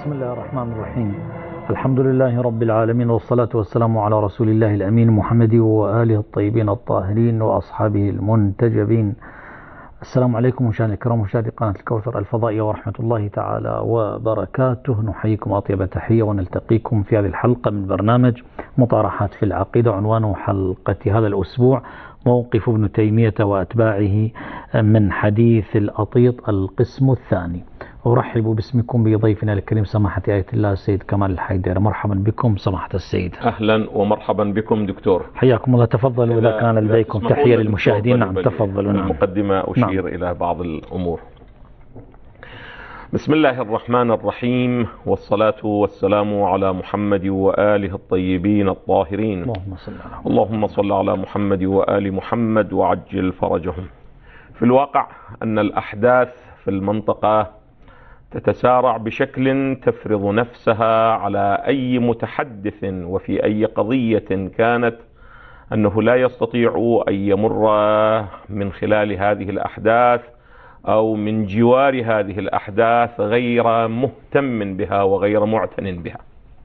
بسم الله الرحمن الرحيم. الحمد لله رب العالمين، والصلاة والسلام على رسول الله الأمين محمد وآله الطيبين الطاهرين وأصحابه المنتجبين. السلام عليكم مشاهدينا الكرام، مشاهدي قناة الكوثر الفضائية، ورحمة الله تعالى وبركاته. نحييكم أطيب تحية ونلتقيكم في هذه الحلقة من برنامج مطارحات في العقيدة. عنوان حلقة هذا الأسبوع: موقف ابن تيمية وأتباعه من حديث الأطيط القسم الثاني. أرحب باسمكم بضيفنا الكريم سماحة آية الله السيد كمال الحيدر. مرحبا بكم سماحة السيد. أهلا ومرحبا بكم دكتور. حياكم الله. تفضلوا إذا كان لديكم تحية للمشاهدين. نعم تفضلوا. نعم. المقدمة أشير إلى بعض الأمور. بسم الله الرحمن الرحيم، والصلاة والسلام على محمد وآله الطيبين الطاهرين. اللهم صل على محمد وآل محمد وعجل فرجهم. في الواقع أن الأحداث في المنطقة تتسارع بشكل تفرض نفسها على أي متحدث وفي أي قضية كانت أنه لا يستطيع أن يمر من خلال هذه الأحداث أو من جوار هذه الأحداث غير مهتم بها وغير معتن بها.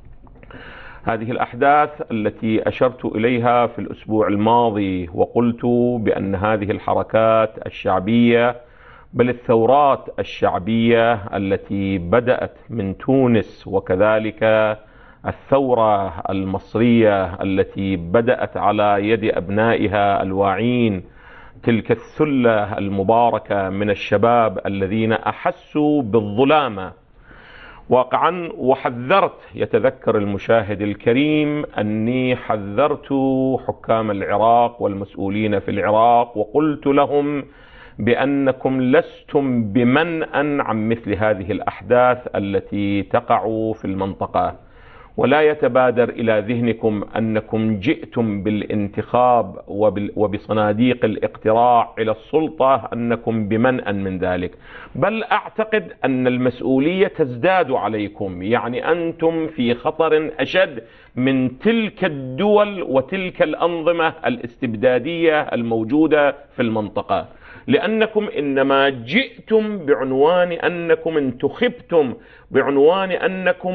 هذه الأحداث التي أشرت إليها في الأسبوع الماضي، وقلت بأن هذه الحركات الشعبية بل الثورات الشعبية التي بدأت من تونس، وكذلك الثورة المصرية التي بدأت على يد أبنائها الواعين، تلك الثلة المباركة من الشباب الذين أحسوا بالظلامة واقعا. وحذرت، يتذكر المشاهد الكريم أني حذرت حكام العراق والمسؤولين في العراق وقلت لهم بأنكم لستم بمنأى عن مثل هذه الأحداث التي تقع في المنطقة، ولا يتبادر إلى ذهنكم أنكم جئتم بالانتخاب وبصناديق الاقتراع إلى السلطة أنكم بمنأى من ذلك، بل أعتقد أن المسؤولية تزداد عليكم. يعني أنتم في خطر أشد من تلك الدول وتلك الأنظمة الاستبدادية الموجودة في المنطقة، لأنكم إنما جئتم بعنوان أنكم انتخبتم، بعنوان أنكم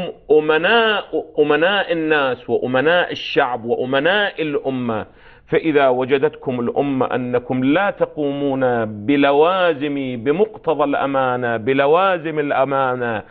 أمناء الناس وأمناء الشعب وأمناء الأمة. فإذا وجدتكم الأمة أنكم لا تقومون بمقتضى الأمانة، بلوازم الأمانة،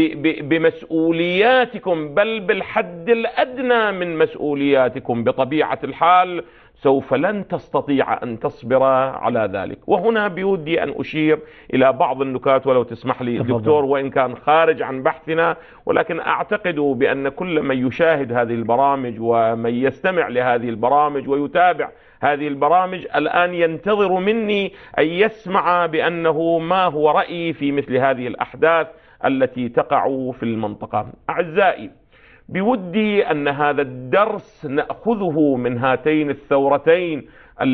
بمسؤولياتكم، بل بالحد الأدنى من مسؤولياتكم بطبيعة الحال، سوف لن تستطيع أن تصبر على ذلك. وهنا بودي أن أشير إلى بعض النكات ولو تسمح لي دكتور، وإن كان خارج عن بحثنا، ولكن أعتقد بأن كل من يشاهد هذه البرامج ومن يستمع لهذه البرامج ويتابع هذه البرامج الآن ينتظر مني أن يسمع بأنه ما هو رأيي في مثل هذه الأحداث التي تقع في المنطقة. أعزائي، بودي أن هذا الدرس نأخذه من هاتين الثورتين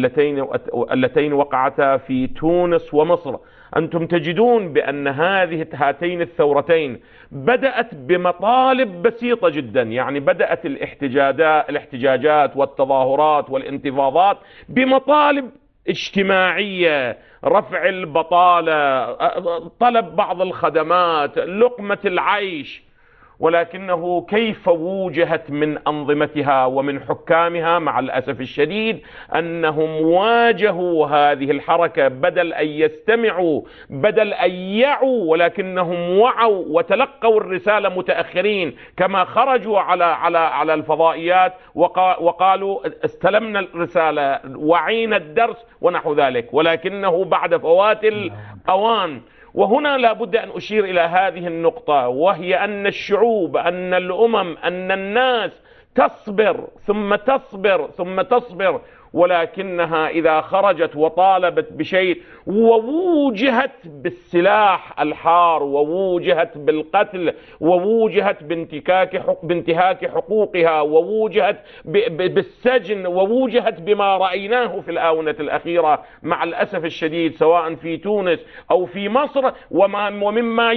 اللتين وقعتا في تونس ومصر. أنتم تجدون بأن هاتين الثورتين بدأت بمطالب بسيطة جدا، يعني بدأت الاحتجاجات والتظاهرات والانتفاضات بمطالب اجتماعية: رفع البطالة، طلب بعض الخدمات، لقمة العيش. ولكنه كيف وجهت من أنظمتها ومن حكامها مع الأسف الشديد أنهم واجهوا هذه الحركة بدل أن يستمعوا، بدل أن يعوا، ولكنهم وعوا وتلقوا الرسالة متأخرين، كما خرجوا على الفضائيات وقالوا استلمنا الرسالة، وعينا الدرس ونحو ذلك، ولكنه بعد فوات الأوان. وهنا لا بد أن أشير إلى هذه النقطة، وهي أن الشعوب، أن الأمم، أن الناس تصبر ثم تصبر ثم تصبر، ولكنها إذا خرجت وطالبت بشيء ووجهت بالسلاح الحار ووجهت بالقتل ووجهت بانتهاك حقوقها ووجهت بالسجن ووجهت بما رأيناه في الآونة الأخيرة مع الأسف الشديد سواء في تونس أو في مصر، ومما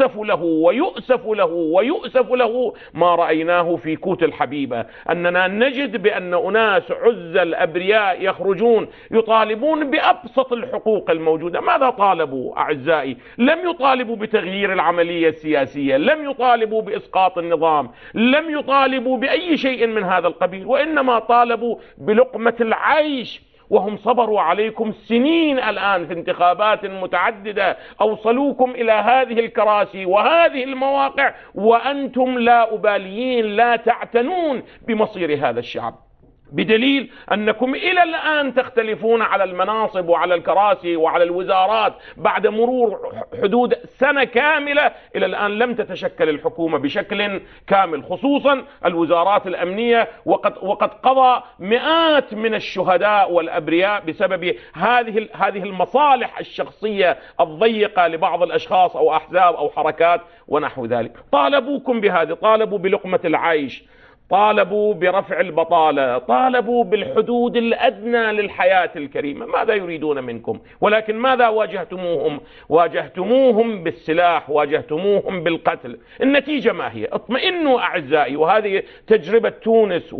يؤسف له ما رأيناه في كوت الحبيبة، أننا نجد بأن أناس عزل أبرياء الأبرياء يخرجون يطالبون بأبسط الحقوق الموجودة. ماذا طالبوا أعزائي؟ لم يطالبوا بتغيير العملية السياسية، لم يطالبوا بإسقاط النظام، لم يطالبوا بأي شيء من هذا القبيل، وإنما طالبوا بلقمة العيش. وهم صبروا عليكم سنين الآن في انتخابات متعددة، أوصلوكم إلى هذه الكراسي وهذه المواقع، وأنتم لا أباليين، لا تعتنون بمصير هذا الشعب، بدليل أنكم إلى الآن تختلفون على المناصب وعلى الكراسي وعلى الوزارات بعد مرور حدود سنة كاملة. إلى الآن لم تتشكل الحكومة بشكل كامل، خصوصا الوزارات الأمنية، وقد قضى مئات من الشهداء والأبرياء بسبب هذه المصالح الشخصية الضيقة لبعض الأشخاص أو أحزاب أو حركات ونحو ذلك. طالبوكم بهذا، طالبوا بلقمة العيش، طالبوا برفع البطالة، طالبوا بالحدود الأدنى للحياة الكريمة. ماذا يريدون منكم؟ ولكن ماذا واجهتموهم؟ واجهتموهم بالسلاح، واجهتموهم بالقتل. النتيجة ما هي؟ اطمئنوا أعزائي، وهذه تجربة تونس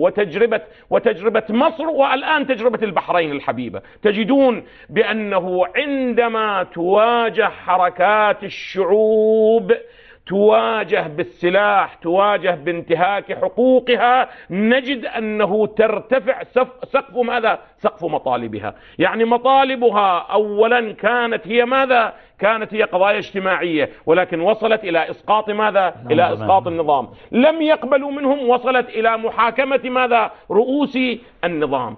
وتجربة مصر، والآن تجربة البحرين الحبيبة. تجدون بأنه عندما تواجه حركات الشعوب، تواجه بالسلاح، تواجه بانتهاك حقوقها، نجد أنه ترتفع سقف ماذا؟ سقف مطالبها. يعني مطالبها أولا كانت هي ماذا؟ كانت هي قضايا اجتماعية، ولكن وصلت إلى إسقاط ماذا؟ إلى إسقاط النظام. لم يقبلوا منهم، وصلت إلى محاكمة ماذا؟ رؤوس النظام.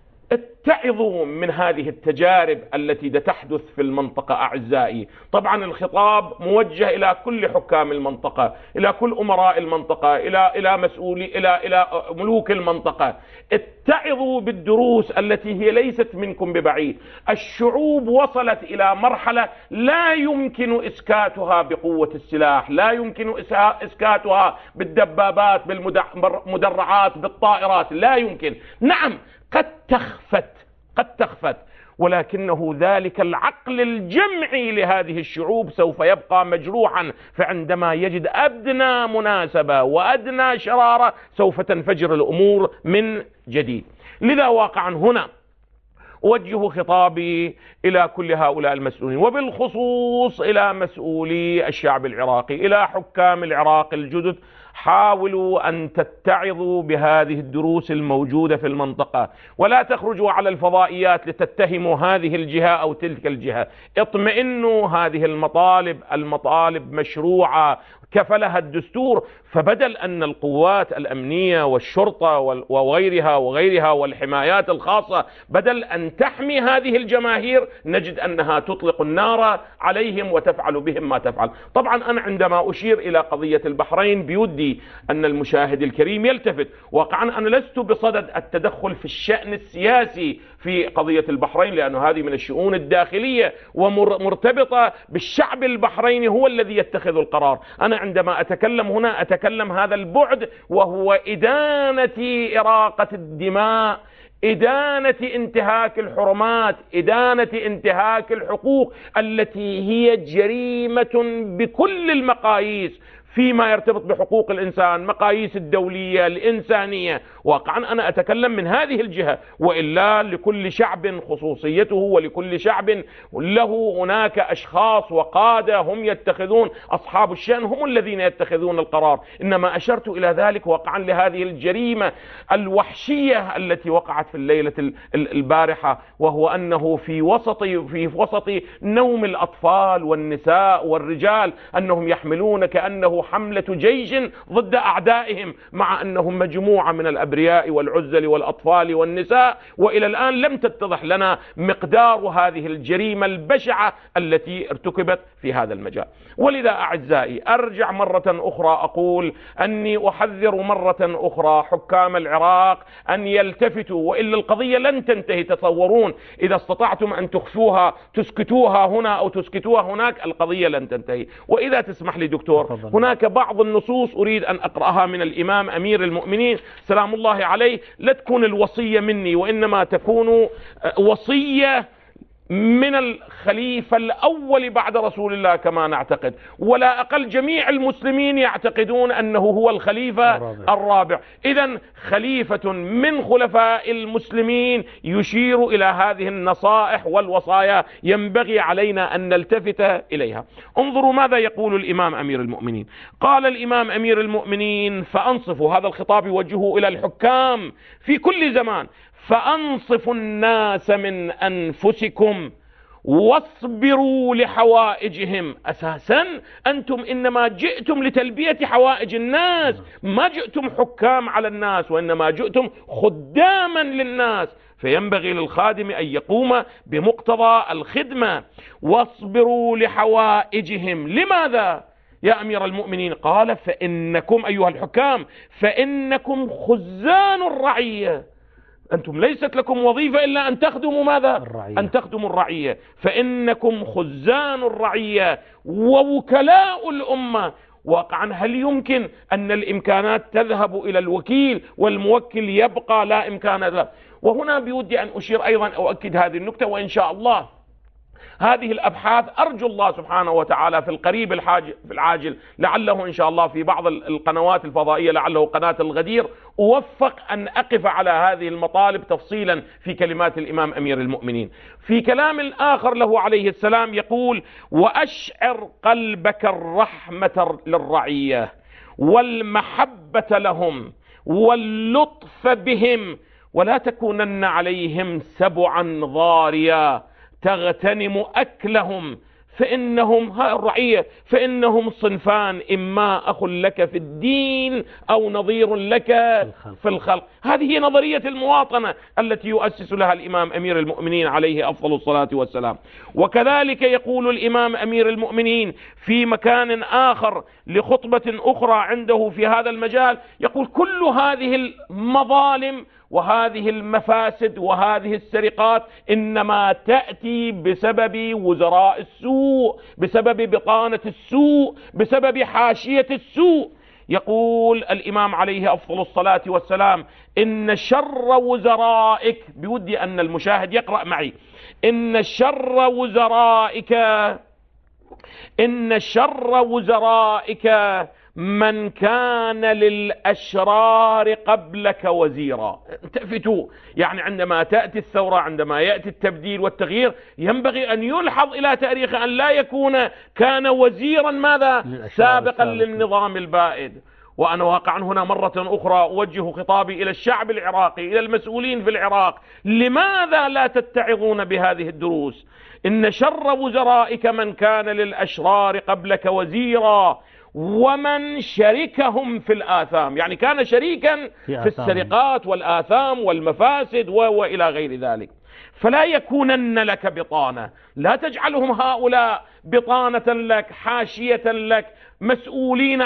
اتعظوا من هذه التجارب التي تحدث في المنطقة أعزائي. طبعا الخطاب موجه إلى كل حكام المنطقة، إلى كل أمراء المنطقة، إلى مسؤولي، إلى ملوك المنطقة. اتعظوا بالدروس التي هي ليست منكم ببعيد. الشعوب وصلت إلى مرحلة لا يمكن إسكاتها بقوة السلاح، لا يمكن إسكاتها بالدبابات، بالمدرعات، بالطائرات، لا يمكن. نعم قد تخفت، ولكنه ذلك العقل الجمعي لهذه الشعوب سوف يبقى مجروحا، فعندما يجد أدنى مناسبة وأدنى شرارة سوف تنفجر الأمور من جديد. لذا واقعا هنا أوجه خطابي إلى كل هؤلاء المسؤولين، وبالخصوص إلى مسؤولي الشعب العراقي، إلى حكام العراق الجدد. حاولوا أن تتعظوا بهذه الدروس الموجودة في المنطقة، ولا تخرجوا على الفضائيات لتتهموا هذه الجهة أو تلك الجهة. اطمئنوا، هذه المطالب مشروعة كفلها الدستور. فبدل أن القوات الأمنية والشرطة وغيرها والحمايات الخاصة بدل أن تحمي هذه الجماهير، نجد أنها تطلق النار عليهم وتفعل بهم ما تفعل. طبعا أنا عندما أشير إلى قضية البحرين بيدي أن المشاهد الكريم يلتفت. واقعا أنا لست بصدد التدخل في الشأن السياسي في قضية البحرين، لأن هذه من الشؤون الداخلية ومرتبطة بالشعب البحريني، هو الذي يتخذ القرار. أنا عندما أتكلم هنا أتكلم هذا البعد، وهو إدانة إراقة الدماء، إدانة انتهاك الحرمات، إدانة انتهاك الحقوق التي هي جريمة بكل المقاييس فيما يرتبط بحقوق الإنسان، مقاييس الدولية الإنسانية. واقعا أنا أتكلم من هذه الجهة، وإلا لكل شعب خصوصيته، ولكل شعب له هناك أشخاص وقادة هم يتخذون، أصحاب الشأن هم الذين يتخذون القرار. إنما أشرت إلى ذلك واقعا لهذه الجريمة الوحشية التي وقعت في الليلة البارحة، وهو أنه في وسط نوم الأطفال والنساء والرجال أنهم يحملون كأنه حملة جيش ضد أعدائهم، مع أنهم مجموعة من الأبرياء والعزل والأطفال والنساء. وإلى الآن لم تتضح لنا مقدار هذه الجريمة البشعة التي ارتكبت في هذا المجال. ولذا أعزائي أرجع مرة أخرى أقول أني أحذر مرة أخرى حكام العراق أن يلتفتوا، وإلا القضية لن تنتهي. تصورون إذا استطعتم أن تخفوها، تسكتوها هنا أو تسكتوها هناك، القضية لن تنتهي. وإذا تسمح لي دكتور، هناك بعض النصوص أريد أن أقرأها من الإمام أمير المؤمنين سلام الله عليه، لا تكون الوصية مني، وإنما تكون وصية من الخليفة الأول بعد رسول الله كما نعتقد، ولا أقل جميع المسلمين يعتقدون أنه هو الخليفة الرابع. إذن خليفة من خلفاء المسلمين يشير إلى هذه النصائح والوصايا ينبغي علينا أن نلتفت إليها. انظروا ماذا يقول الإمام أمير المؤمنين. قال الإمام أمير المؤمنين: فأنصفوا، هذا الخطاب يوجهه إلى الحكام في كل زمان، فأنصفوا الناس من أنفسكم واصبروا لحوائجهم. أساسا أنتم إنما جئتم لتلبية حوائج الناس، ما جئتم حكام على الناس، وإنما جئتم خداما للناس، فينبغي للخادم أن يقوم بمقتضى الخدمة. واصبروا لحوائجهم. لماذا يا أمير المؤمنين؟ قال: فإنكم أيها الحكام، فإنكم خزان الرعية. أنتم ليست لكم وظيفة إلا أن تخدموا ماذا؟ الرعية. أن تخدموا الرعية. فإنكم خزان الرعية ووكلاء الأمة. واقعا هل يمكن أن الإمكانات تذهب إلى الوكيل والموكل يبقى لا إمكان له؟ وهنا بودي أن أشير أيضا أؤكد هذه النكتة، وإن شاء الله هذه الأبحاث أرجو الله سبحانه وتعالى في القريب في العاجل، لعله إن شاء الله في بعض القنوات الفضائية، لعله قناة الغدير، أوفق أن أقف على هذه المطالب تفصيلا في كلمات الإمام أمير المؤمنين. في كلام آخر له عليه السلام يقول: وأشعر قلبك الرحمة للرعية والمحبة لهم واللطف بهم، ولا تكونن عليهم سبعا ضاريا تغتنم أكلهم، فإنهم الرعية فإنهم صنفان، إما أخ لك في الدين أو نظير لك في الخلق. هذه هي نظرية المواطنة التي يؤسس لها الإمام أمير المؤمنين عليه أفضل الصلاة والسلام. وكذلك يقول الإمام أمير المؤمنين في مكان آخر لخطبة أخرى عنده في هذا المجال، يقول: كل هذه المظالم وهذه المفاسد وهذه السرقات إنما تأتي بسبب وزراء السوء، بسبب بطانة السوء، بسبب حاشية السوء. يقول الإمام عليه أفضل الصلاة والسلام: إن شر وزرائك، بودي أن المشاهد يقرأ معي: إن شر وزرائك من كان للأشرار قبلك وزيرا. التفتوا، يعني عندما تأتي الثورة، عندما يأتي التبديل والتغيير، ينبغي أن يلحظ إلى تاريخه أن لا يكون كان وزيرا ماذا سابقا للنظام البائد. وأنا واقعا هنا مرة أخرى أوجه خطابي إلى الشعب العراقي، إلى المسؤولين في العراق: لماذا لا تتعظون بهذه الدروس؟ إن شر وزرائك من كان للأشرار قبلك وزيرا ومن شركهم في الآثام، يعني كان شريكا في السرقات والآثام والمفاسد وإلى غير ذلك. فلا يكونن لك بطانة، لا تجعلهم هؤلاء بطانة لك، حاشية لك، مسؤولين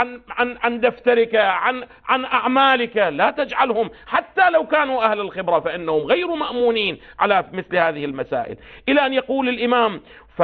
عن دفترك، عن أعمالك. لا تجعلهم، حتى لو كانوا أهل الخبرة فإنهم غير مأمونين على مثل هذه المسائل. إلى أن يقول الإمام: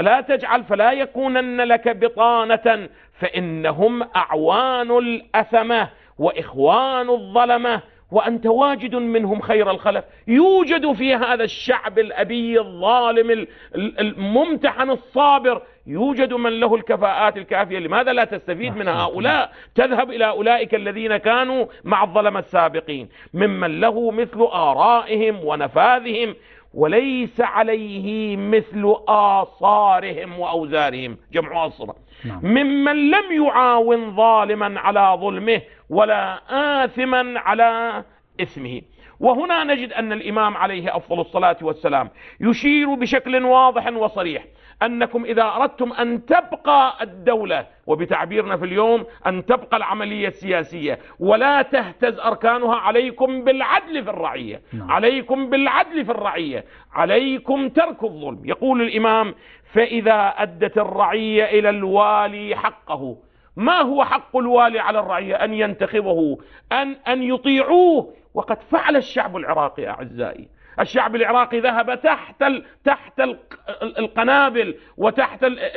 فلا يكونن لك بطانة فإنهم أعوان الأثمة وإخوان الظلمة وأنت واجد منهم خير الخلف. يوجد في هذا الشعب الأبي الظالم الممتحن الصابر، يوجد من له الكفاءات الكافية. لماذا لا تستفيد من هؤلاء؟ تذهب إلى أولئك الذين كانوا مع الظلمة السابقين، ممن له مثل آرائهم ونفاذهم وليس عليه مثل آثارهم وأوزارهم، جمع أصرة، ممن لم يعاون ظالما على ظلمه ولا آثما على إثمه. وهنا نجد أن الإمام عليه أفضل الصلاة والسلام يشير بشكل واضح وصريح أنكم إذا أردتم أن تبقى الدولة، وبتعبيرنا في اليوم أن تبقى العملية السياسية ولا تهتز أركانها، عليكم بالعدل في الرعية، عليكم بالعدل في الرعية، عليكم ترك الظلم. يقول الإمام: فإذا أدت الرعية إلى الوالي حقه. ما هو حق الوالي على الرعية؟ أن ينتخبه، أن يطيعوه. وقد فعل الشعب العراقي أعزائي. الشعب العراقي ذهب تحت القنابل وتحت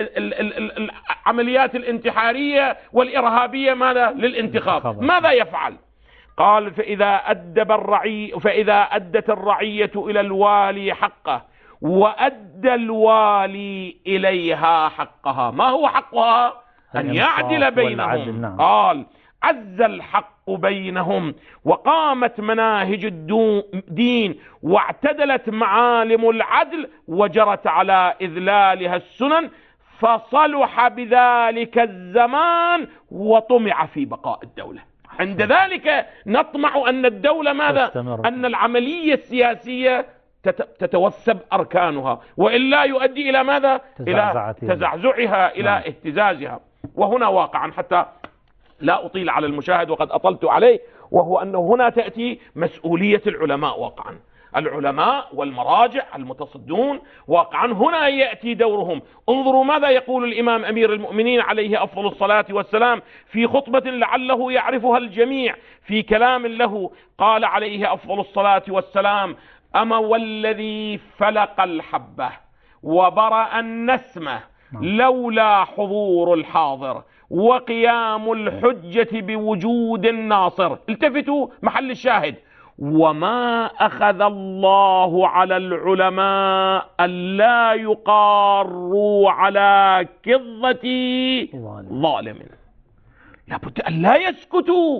العمليات الانتحارية والإرهابية ماذا؟ للانتخاب. ماذا يفعل؟ قال: فإذا أدت الرعية إلى الوالي حقه وأدى الوالي إليها حقها. ما هو حقها؟ أن يعدل بينهم. نعم. قال: عز الحق بينهم، وقامت مناهج الدين، واعتدلت معالم العدل، وجرت على إذلالها السنن، فصلح بذلك الزمان، وطمع في بقاء الدولة. عند ذلك نطمع أن الدولة ماذا؟ أن العملية السياسية تتوثب أركانها، وإلا يؤدي إلى ماذا؟ إلى تزعزعها، إلى اهتزازها. وهنا واقعا، حتى لا أطيل على المشاهد وقد أطلت عليه، وهو أنه هنا تأتي مسؤولية العلماء واقعا. العلماء والمراجع المتصدون واقعا هنا يأتي دورهم. انظروا ماذا يقول الإمام أمير المؤمنين عليه أفضل الصلاة والسلام في خطبة لعله يعرفها الجميع، في كلام له قال عليه أفضل الصلاة والسلام: أما والذي فلق الحبة وبرأ النسمة، لولا حضور الحاضر وقيام الحجة بوجود الناصر. التفتوا محل الشاهد: وما أخذ الله على العلماء ألا يقاروا على كظة ظالم. لابد أن لا يسكتوا.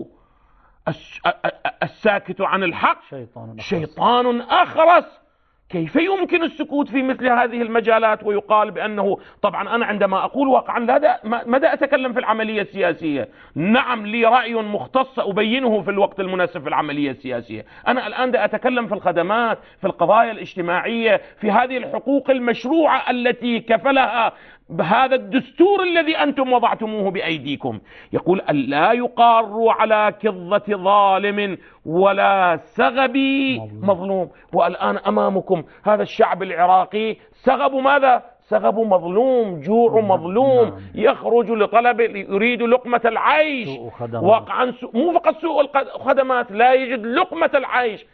الساكت عن الحق شيطان أخرس. كيف يمكن السكوت في مثل هذه المجالات ويقال بأنه، طبعا أنا عندما أقول واقعا ماذا أتكلم في العملية السياسية؟ نعم لي رأي مختص أبينه في الوقت المناسب في العملية السياسية. أنا الآن أتكلم في الخدمات، في القضايا الاجتماعية، في هذه الحقوق المشروعة التي كفلها بهذا الدستور الذي أنتم وضعتموه بأيديكم. يقول: ألا يقاروا على كظة ظالم ولا سغب مظلوم. والآن أمامكم هذا الشعب العراقي سغب ماذا؟ سغب مظلوم، جوع مظلوم، يخرج لطلب، يريد لقمة العيش. واقعا مو فقط سوء الخدمات، لا يجد لقمة العيش،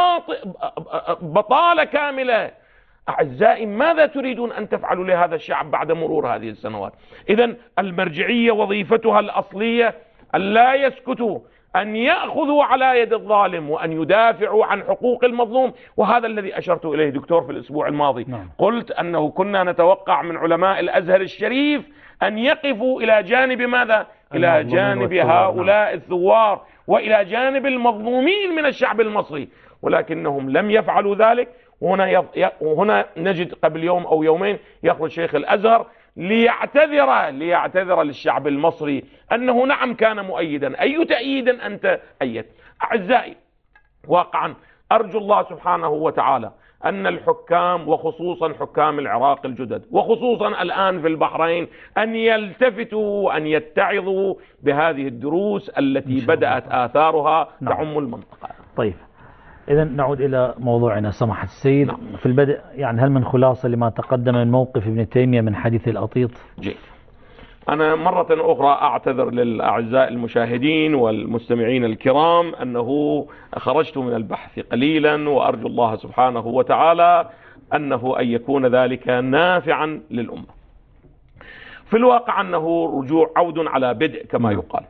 بطالة كاملة. أعزائي، ماذا تريدون أن تفعلوا لهذا الشعب بعد مرور هذه السنوات؟ إذن المرجعية وظيفتها الأصلية أن لا يسكتوا، أن يأخذوا على يد الظالم، وأن يدافعوا عن حقوق المظلوم. وهذا الذي أشرت إليه دكتور في الأسبوع الماضي. قلت أنه كنا نتوقع من علماء الأزهر الشريف أن يقفوا إلى جانب ماذا؟ إلى جانب هؤلاء الثوار، وإلى جانب المظلومين من الشعب المصري، ولكنهم لم يفعلوا ذلك. وهنا نجد قبل يوم أو يومين يخرج شيخ الأزهر ليعتذر للشعب المصري أنه نعم كان مؤيدا. أي تأييد أنت أيد؟ أعزائي، واقعا أرجو الله سبحانه وتعالى أن الحكام، وخصوصا حكام العراق الجدد، وخصوصا الآن في البحرين، أن يلتفتوا وأن يتعظوا بهذه الدروس التي بدأت آثارها تعم المنطقة. طيب، إذا نعود إلى موضوعنا سماحة السيد. في البدء يعني هل من خلاصة لما تقدم من موقف ابن تيمية من حديث الأطيط؟ جيد. أنا مرة أخرى أعتذر للأعزاء المشاهدين والمستمعين الكرام أنه خرجت من البحث قليلا، وأرجو الله سبحانه وتعالى أنه أن يكون ذلك نافعا للأمة. في الواقع أنه رجوع عود على بدء كما يقال.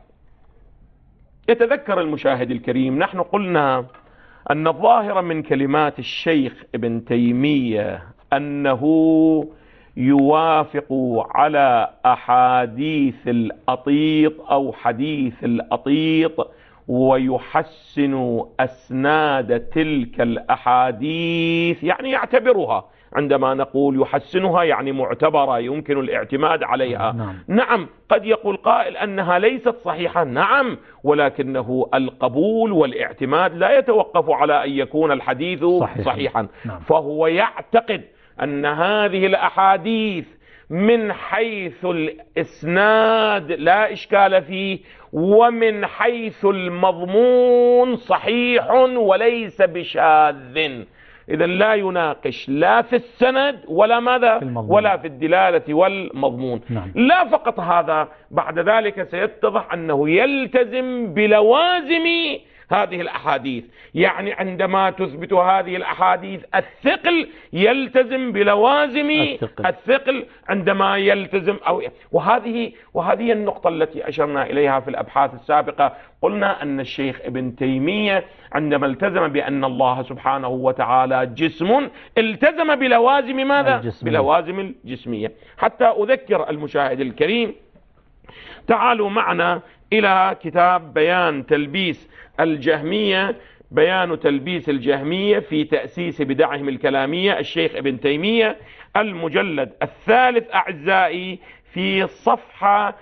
يتذكر المشاهد الكريم، نحن قلنا أن الظاهر من كلمات الشيخ ابن تيمية أنه يوافق على أحاديث الأطيط أو حديث الأطيط، ويحسن أسناد تلك الأحاديث، يعني يعتبرها. عندما نقول يحسنها يعني معتبرة، يمكن الاعتماد عليها. نعم، قد يقول قائل أنها ليست صحيحة، نعم، ولكنه القبول والاعتماد لا يتوقف على أن يكون الحديث صحيحا. فهو يعتقد أن هذه الأحاديث من حيث الإسناد لا إشكال فيه، ومن حيث المضمون صحيح وليس بشاذ. إذا لا يناقش لا في السند ولا ماذا ولا في الدلالة والمضمون. لا فقط هذا، بعد ذلك سيتضح أنه يلتزم بلوازم هذه الأحاديث. يعني عندما تثبت هذه الأحاديث الثقل يلتزم بلوازم الثقل عندما يلتزم وهذه النقطة التي أشرنا إليها في الأبحاث السابقة. قلنا أن الشيخ ابن تيمية عندما التزم بأن الله سبحانه وتعالى جسم التزم بلوازم ماذا؟ بلوازم الجسمية. حتى أذكر المشاهد الكريم، تعالوا معنا إلى كتاب بيان تلبيس الجهمية، بيان تلبيس الجهمية في تأسيس بدعهم الكلامية، الشيخ ابن تيمية، المجلد الثالث أعزائي، في صفحة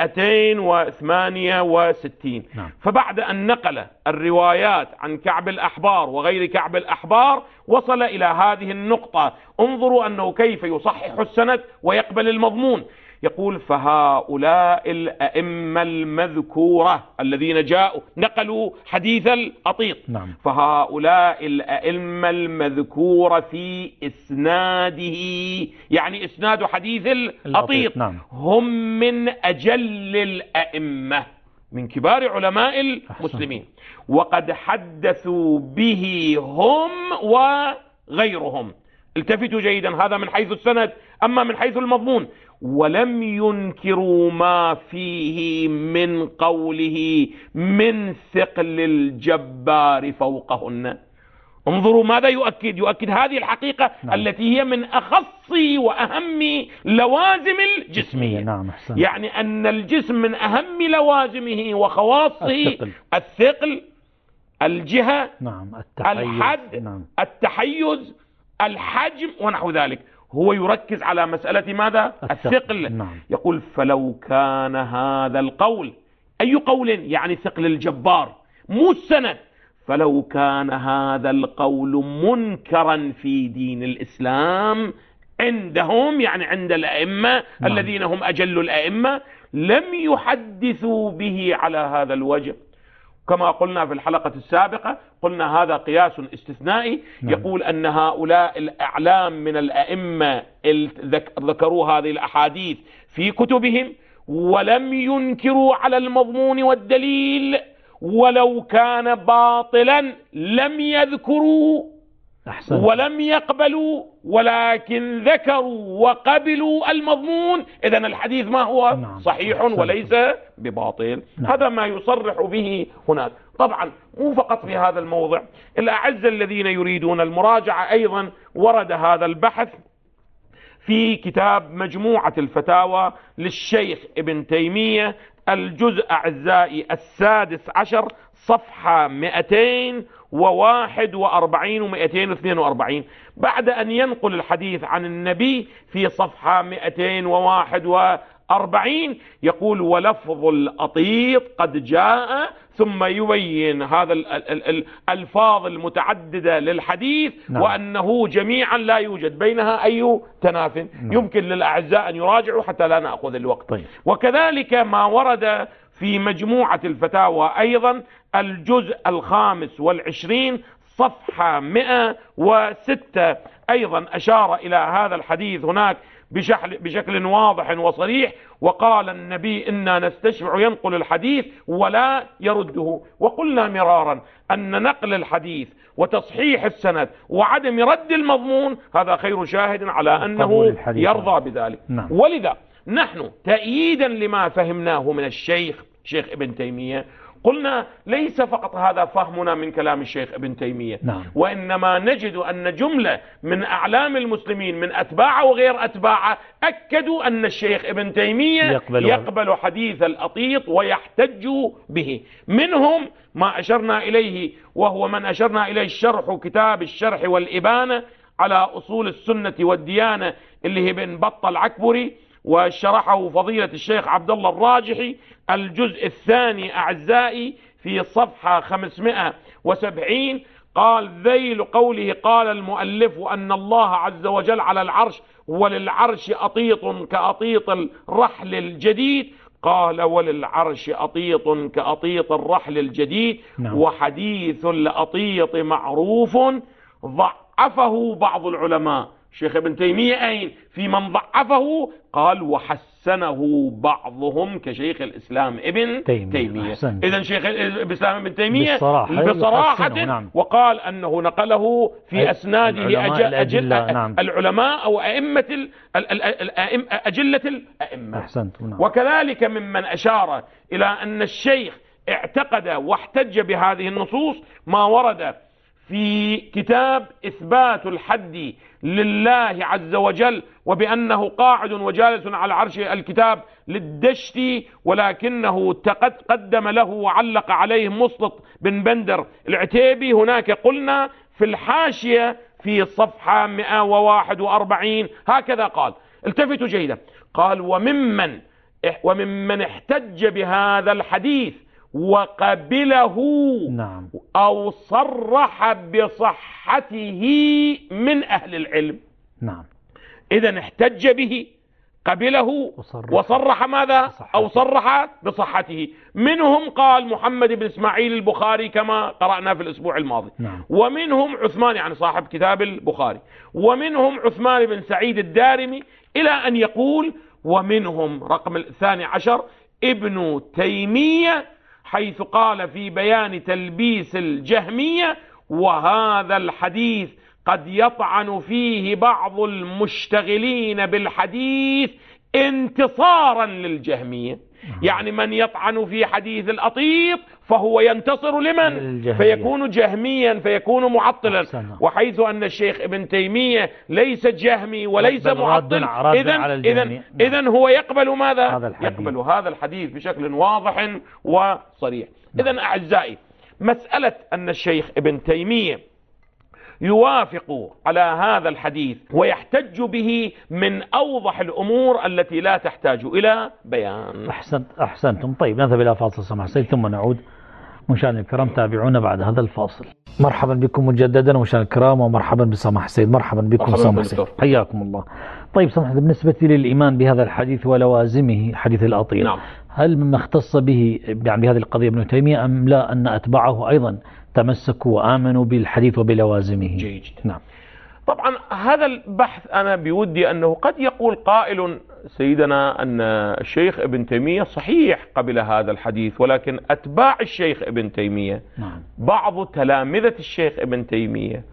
268. فبعد أن نقل الروايات عن كعب الأحبار وغير كعب الأحبار وصل إلى هذه النقطة. انظروا أنه كيف يصحح السند ويقبل المضمون. يقول: فهؤلاء الأئمة المذكورة الذين جاءوا نقلوا حديث الأطيط، فهؤلاء الأئمة المذكورة في إسناده، يعني إسناد حديث الأطيط، هم من أجل الأئمة، من كبار علماء المسلمين، وقد حدثوا به هم وغيرهم. التفتوا جيدا، هذا من حيث السند. أما من حيث المضمون: ولم ينكروا ما فيه من قوله من ثقل الجبار فوقهن. انظروا ماذا يؤكد. يؤكد هذه الحقيقة التي هي من أخص وأهم لوازم الجسمية. يعني أن الجسم من أهم لوازمه وخواصه الثقل، الجهة، الحد، التحيز، الحجم ونحو ذلك. هو يركز على مسألة ماذا؟ الثقل. يقول: فلو كان هذا القول، أي قول؟ يعني ثقل الجبار، مو السند. فلو كان هذا القول منكرا في دين الإسلام عندهم، يعني عند الأئمة الذين هم أجل الأئمة، لم يحدثوا به على هذا الوجه. كما قلنا في الحلقة السابقة، قلنا هذا قياس استثنائي. يقول أن هؤلاء الأعلام من الأئمة ذكروا هذه الأحاديث في كتبهم ولم ينكروا على المضمون والدليل، ولو كان باطلا لم يذكروا ولم يقبلوا، ولكن ذكروا وقبلوا المضمون. إذن الحديث ما هو؟ صحيح وليس بباطل. هذا ما يصرح به هناك. طبعا مو فقط في هذا الموضع، الأعزة الذين يريدون المراجعة أيضا ورد هذا البحث في كتاب مجموعة الفتاوى للشيخ ابن تيمية، الجزء أعزائي 16، صفحة 241 و 242. بعد أن ينقل الحديث عن النبي في صفحة 241 يقول: ولفظ الأطيط قد جاء، ثم يبين هذا الألفاظ المتعددة للحديث وأنه جميعا لا يوجد بينها أي تناف. يمكن للأعزاء أن يراجعوا حتى لا نأخذ الوقت. وكذلك ما ورد في مجموعة الفتاوى أيضا، الجزء 25 صفحة 106، أيضا أشار إلى هذا الحديث هناك بشكل واضح وصريح. وقال النبي: إنا نستشفع، ينقل الحديث ولا يرده. وقلنا مرارا أن نقل الحديث وتصحيح السند وعدم رد المضمون هذا خير شاهد على أنه يرضى بذلك. ولذا نحن تأييدا لما فهمناه من الشيخ ابن تيمية قلنا ليس فقط هذا فهمنا من كلام الشيخ ابن تيمية، وإنما نجد أن جملة من أعلام المسلمين من أتباعه وغير أتباعه أكدوا أن الشيخ ابن تيمية يقبل حديث الأطيط ويحتج به. منهم ما أشرنا إليه، وهو من أشرنا إليه الشرح، كتاب الشرح والإبانة على أصول السنة والديانة اللي هي بن بطة العكبري، وشرحه فضيلة الشيخ عبد الله الراجحي، الجزء الثاني أعزائي في صفحة 570. قال: ذيل قوله قال المؤلف أن الله عز وجل على العرش وللعرش أطيط كأطيط الرحل الجديد. قال: وللعرش أطيط كأطيط الرحل الجديد. وحديث الأطيط معروف ضعفه بعض العلماء، الشيخ ابن تيمية أين؟ في من ضعفه قال وحسنه بعضهم كشيخ الإسلام ابن تيمية. إذن شيخ الإسلام ابن تيمية بصراحة نعم. وقال أنه نقله في أسناده العلماء أو أئمة أجلة الأئمة. نعم. وكذلك ممن أشار إلى أن الشيخ اعتقد واحتج بهذه النصوص ما ورد في كتاب إثبات الحد لله عز وجل وبأنه قاعد وجالس على عرش، الكتاب للدشتي، ولكنه قدم له وعلق عليه مسلط بن بندر العتيبي. هناك قلنا في الحاشية في الصفحة 141 هكذا قال، التفتوا جيدا، قال وممن احتج بهذا الحديث وقبله نعم. أو صرح بصحته من أهل العلم. نعم. إذن احتج به، قبله، وصرح ماذا؟ أو صرح بصحته. منهم قال محمد بن إسماعيل البخاري كما قرأنا في الأسبوع الماضي. نعم. ومنهم عثمان يعني صاحب كتاب البخاري، ومنهم عثمان بن سعيد الدارمي، إلى أن يقول ومنهم رقم 12 ابن تيمية، حيث قال في بيان تلبيس الجهمية وهذا الحديث قد يطعن فيه بعض المشتغلين بالحديث انتصارا للجهمية. يعني من يطعن في حديث الأطيط فهو ينتصر لمن؟ فيكون جهميا، فيكون معطلا. وحيث أن الشيخ ابن تيمية ليس جهمي وليس معطل، إذن هو يقبل ماذا؟ يقبل هذا الحديث بشكل واضح وصريح. إذن أعزائي، مسألة أن الشيخ ابن تيمية يوافق على هذا الحديث ويحتج به من أوضح الأمور التي لا تحتاج إلى بيان. أحسنتم. طيب نذهب إلى فاصل سماح السيد ثم نعود. مشاهدينا الكرام تابعونا بعد هذا الفاصل. مرحبا بكم مجددا مشاهدينا الكرام، ومرحبا بسماح السيد. مرحبا بكم سماح السيد، حياكم الله. طيب سماح، بالنسبة للإيمان بهذا الحديث ولوازمه حديث الأطير، نعم. هل مما اختص به يعني بهذه القضية ابن تيمية أم لا أن أتباعه أيضا تمسكوا وآمنوا بالحديث وبلوازمه؟ جيد. نعم. طبعا هذا البحث أنا بودي أنه قد يقول قائل سيدنا أن الشيخ ابن تيمية صحيح قبل هذا الحديث، ولكن أتباع الشيخ ابن تيمية، نعم، بعض تلامذة الشيخ ابن تيمية،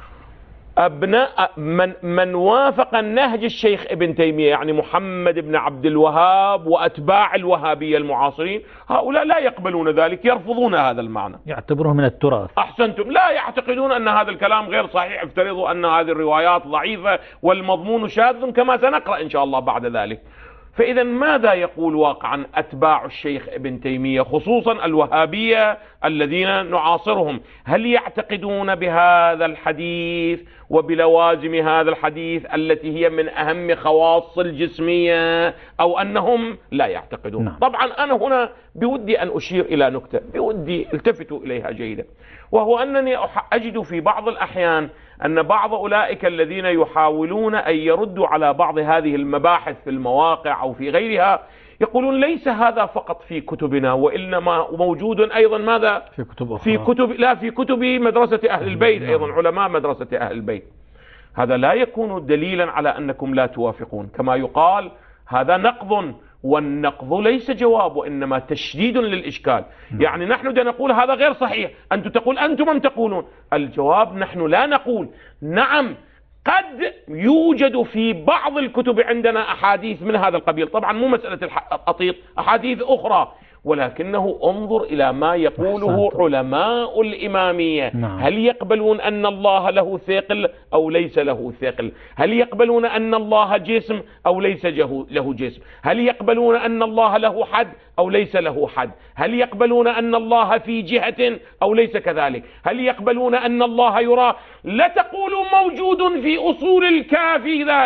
أبناء من وافق النهج الشيخ ابن تيمية، يعني محمد بن عبد الوهاب وأتباع الوهابية المعاصرين، هؤلاء لا يقبلون ذلك، يرفضون هذا المعنى، يعتبروه من التراث. أحسنتم، لا يعتقدون أن هذا الكلام غير صحيح، افترضوا أن هذه الروايات ضعيفة والمضمون شاذ كما سنقرأ إن شاء الله بعد ذلك. فإذا ماذا يقول واقعا أتباع الشيخ ابن تيمية خصوصا الوهابية الذين نعاصرهم؟ هل يعتقدون بهذا الحديث وبلوازم هذا الحديث التي هي من أهم خواص الجسمية، أو أنهم لا يعتقدون؟ نعم. طبعا أنا هنا بودي أن أشير إلى نكتة بودي التفتوا إليها جيدا، وهو أنني أجد في بعض الأحيان أن بعض أولئك الذين يحاولون أن يردوا على بعض هذه المباحث في المواقع أو في غيرها يقولون ليس هذا فقط في كتبنا، وإنما موجود أيضا ماذا؟ في كتب أخرى. في كتب مدرسة أهل البيت، أيضا علماء مدرسة أهل البيت. هذا لا يكون دليلا على أنكم لا توافقون، كما يقال هذا نقض، والنقض ليس جواب وإنما تشديد للإشكال. يعني نحن نقول هذا غير صحيح، أنتم تقول أنتم من تقولون؟ الجواب نحن لا نقول. نعم قد يوجد في بعض الكتب عندنا أحاديث من هذا القبيل، طبعا مو مسألة الأطيط، أحاديث أخرى، ولكنه انظر إلى ما يقوله علماء الإمامية. نعم. هل يقبلون أن الله له ثقل أو ليس له ثقل؟ هل يقبلون أن الله جسم أو ليس له جسم؟ هل يقبلون أن الله له حد أو ليس له حد؟ هل يقبلون أن الله في جهة أو ليس كذلك؟ هل يقبلون أن الله يرى؟ لا تقولوا موجود في أصول الكافي ذلك،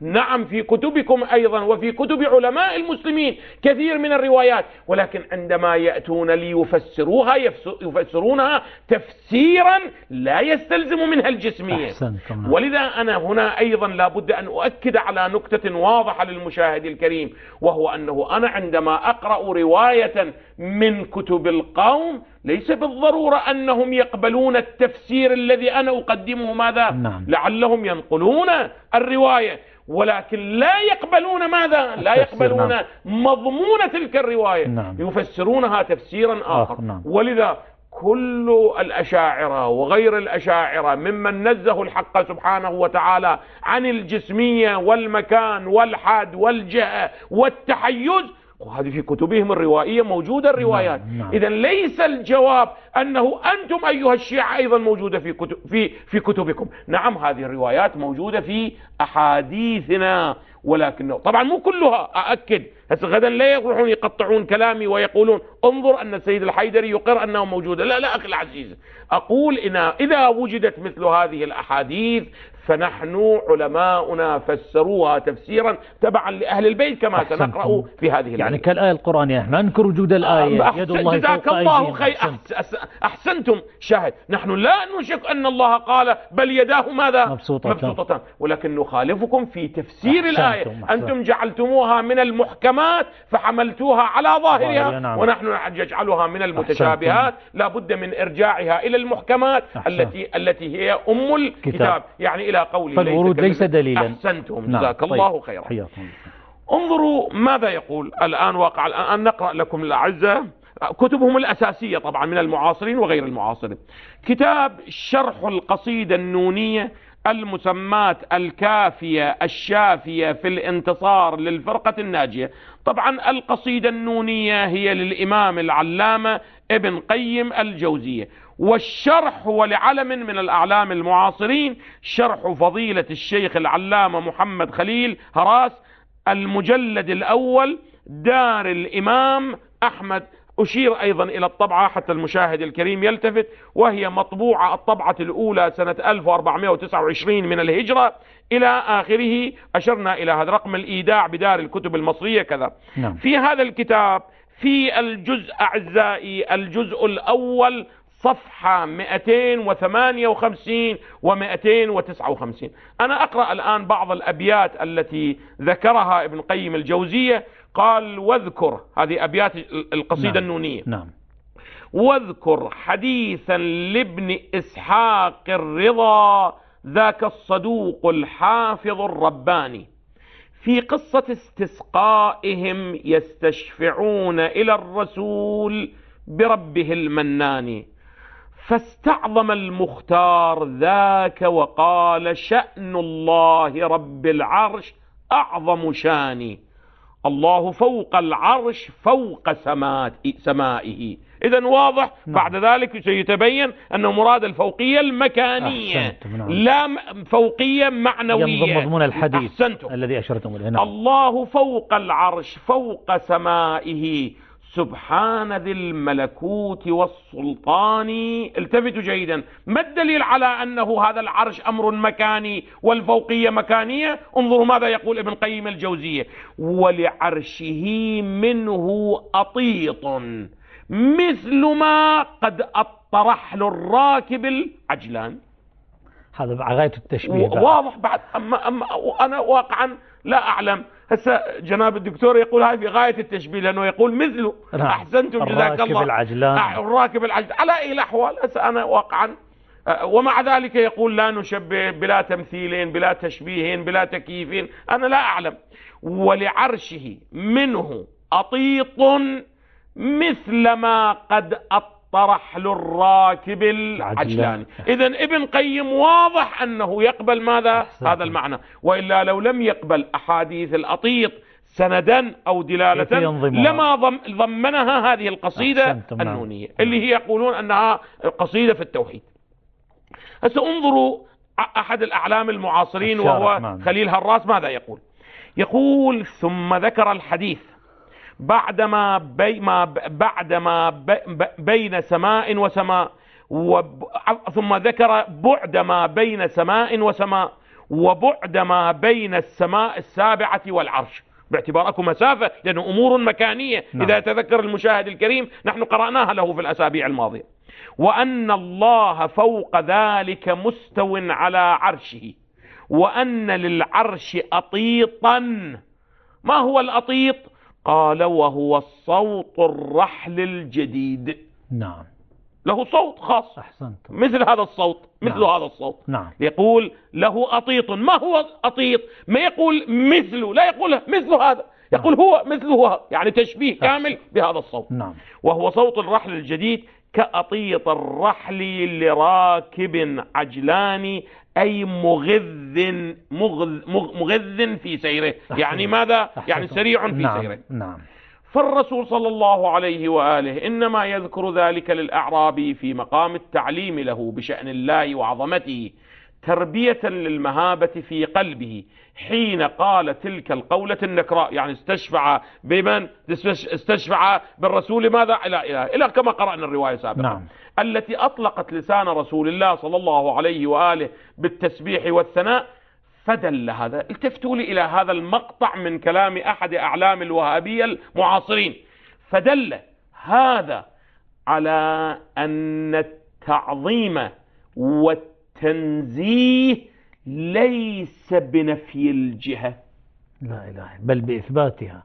نعم في كتبكم أيضا وفي كتب علماء المسلمين كثير من الروايات، ولكن عندما يأتون ليفسروها يفسرونها تفسيرا لا يستلزم منها الجسمية. ولذا أنا هنا أيضا لابد أن أؤكد على نكتة واضحة للمشاهد الكريم، وهو أنه أنا عندما أقرأ رواية من كتب القوم ليس بالضرورة أنهم يقبلون التفسير الذي أنا أقدمه. ماذا؟ لعلهم ينقلون الرواية ولكن لا يقبلون ماذا؟ لا يقبلون مضمون تلك الرواية، يفسرونها تفسيرا آخر. ولذا كل الأشاعرة وغير الأشاعرة ممن نزه الحق سبحانه وتعالى عن الجسمية والمكان والحد والجهة والتحيز، وهذه في كتبهم الروائية موجودة الروايات. إذا ليس الجواب أنه أنتم أيها الشيعة أيضا موجودة في كتبكم. نعم هذه الروايات موجودة في أحاديثنا، ولكنه طبعا مو كلها. أأكد هسه غدا لا يروحون يقطعون كلامي ويقولون انظر أن السيد الحيدري يقر أنه موجودة. لا لا أخي العزيز، أقول إن إذا وجدت مثل هذه الأحاديث فنحن علماؤنا فسروها تفسيرا تبعا لأهل البيت كما سنقرأ في هذه يعني كالآية القرآنية نحن ما ننكر وجود الآية يد الله جزاك الله خير. أحسنتم. شاهد نحن لا نشك أن الله قال بل يداه ماذا؟ مبسوطتان، ولكن نخالفكم في تفسير الآية. أنتم جعلتموها من المحكمات فحملتوها على ظاهرها، ونحن نجعلها من المتشابهات. لا بد من إرجاعها إلى المحكمات التي هي أم الكتاب، يعني إلى قولي فالورود ليس دليلا. أحسنتم جزاك الله خيرا. انظروا ماذا يقول الآن واقع. الآن نقرأ لكم الأعزة كتبهم الأساسية طبعا من المعاصرين وغير المعاصرين. كتاب شرح القصيدة النونية المسماة الكافية الشافية في الانتصار للفرقة الناجية. طبعا القصيدة النونية هي للإمام العلامة ابن قيم الجوزية، والشرح هو لعلم من الأعلام المعاصرين، شرح فضيلة الشيخ العلامة محمد خليل هراس، المجلد الأول، دار الإمام أحمد. أشير أيضا إلى الطبعة حتى المشاهد الكريم يلتفت، وهي مطبوعة الطبعة الأولى سنة 1429 من الهجرة إلى آخره. أشرنا إلى هذا رقم الإيداع بدار الكتب المصرية كذا. في هذا الكتاب في الجزء أعزائي الجزء الأول صفحة 258 و259. أنا أقرأ الآن بعض الأبيات التي ذكرها ابن قيم الجوزية. قال واذكر، هذه أبيات القصيدة النونية. واذكر حديثا لابن إسحاق الرضا ذاك الصدوق الحافظ الرباني في قصة استسقائهم يستشفعون إلى الرسول بربه المنان، فاستعظم المختار ذاك وقال شأن الله رب العرش أعظم شاني، الله فوق العرش فوق سمائه. إذن واضح. بعد ذلك سيتبين أن مراد الفوقية المكانية لا فوقية معنوية. ينظم مضمون الحديث الذي أشرتم إليه. الله فوق العرش فوق سمائه سبحان ذي الملكوت والسلطان. التفتوا جيدا، ما الدليل على أنه هذا العرش أمر مكاني والفوقية مكانية؟ انظروا ماذا يقول ابن قيم الجوزية: ولعرشه منه أطيط مثل ما قد أطرح الراكب العجلان. هذا غاية التشبيه واضح بعد. أما أنا واقعا لا أعلم. هسه جناب الدكتور يقول هاي في غاية التشبيه لأنه يقول مثله. أحسنتم جزاك الله. الراكب العجلان على أي الأحوال. هسه أنا واقعا ومع ذلك يقول لا نشبه بلا تمثيلين بلا تشبيهين بلا تكييفين. أنا لا أعلم. ولعرشه منه أطيط مثل ما قد أطرح الراكب العجلان. إذن ابن قيم واضح أنه يقبل ماذا؟ هذا المعنى. وإلا لو لم يقبل أحاديث الأطيط سندا أو دلالة لما ضمنها هذه القصيدة النونية اللي هي يقولون أنها قصيدة في التوحيد. هسه انظروا أحد الأعلام المعاصرين وهو خليل هراس ماذا يقول. يقول ثم ذكر الحديث بعدما بين سماء وسماء ثم ذكر بعد ما بين سماء وسماء وبعد ما بين السماء السابعة والعرش، باعتبار اكو مسافة، لأنه أمور مكانية. إذا تذكر المشاهد الكريم نحن قرأناها له في الأسابيع الماضية. وأن الله فوق ذلك مستو على عرشه، وأن للعرش أطيطا. ما هو الأطيط؟ قال وهو الصوت الرحل الجديد. نعم، له صوت خاص. أحسنتم. مثل هذا الصوت، مثل نعم. هذا الصوت. نعم. يقول له أطيط. ما هو أطيط؟ ما يقول مثله، لا يقول مثل هذا، يقول هو مثله، يعني تشبيه كامل بهذا الصوت. نعم. وهو صوت الرحل الجديد كأطيط الرحل لراكب عجلان، أي مغذ في سيره. يعني ماذا؟ يعني سريع في سيره. نعم. فالرسول صلى الله عليه وآله إنما يذكر ذلك للأعرابي في مقام التعليم له بشأن الله وعظمته، تربية للمهابة في قلبه، حين قال تلك القولة النكراء. يعني استشفع بمن؟ استشفع بالرسول ماذا؟ إلى كما قرأنا الرواية سابقا. نعم. التي أطلقت لسان رسول الله صلى الله عليه وآله بالتسبيح والثناء. فدل هذا، التفتوا لي إلى هذا المقطع من كلام أحد أعلام الوهابية المعاصرين، فدل هذا على أن التعظيم والتنزيه ليس بنفي الجهة، لا إله، بل بإثباتها.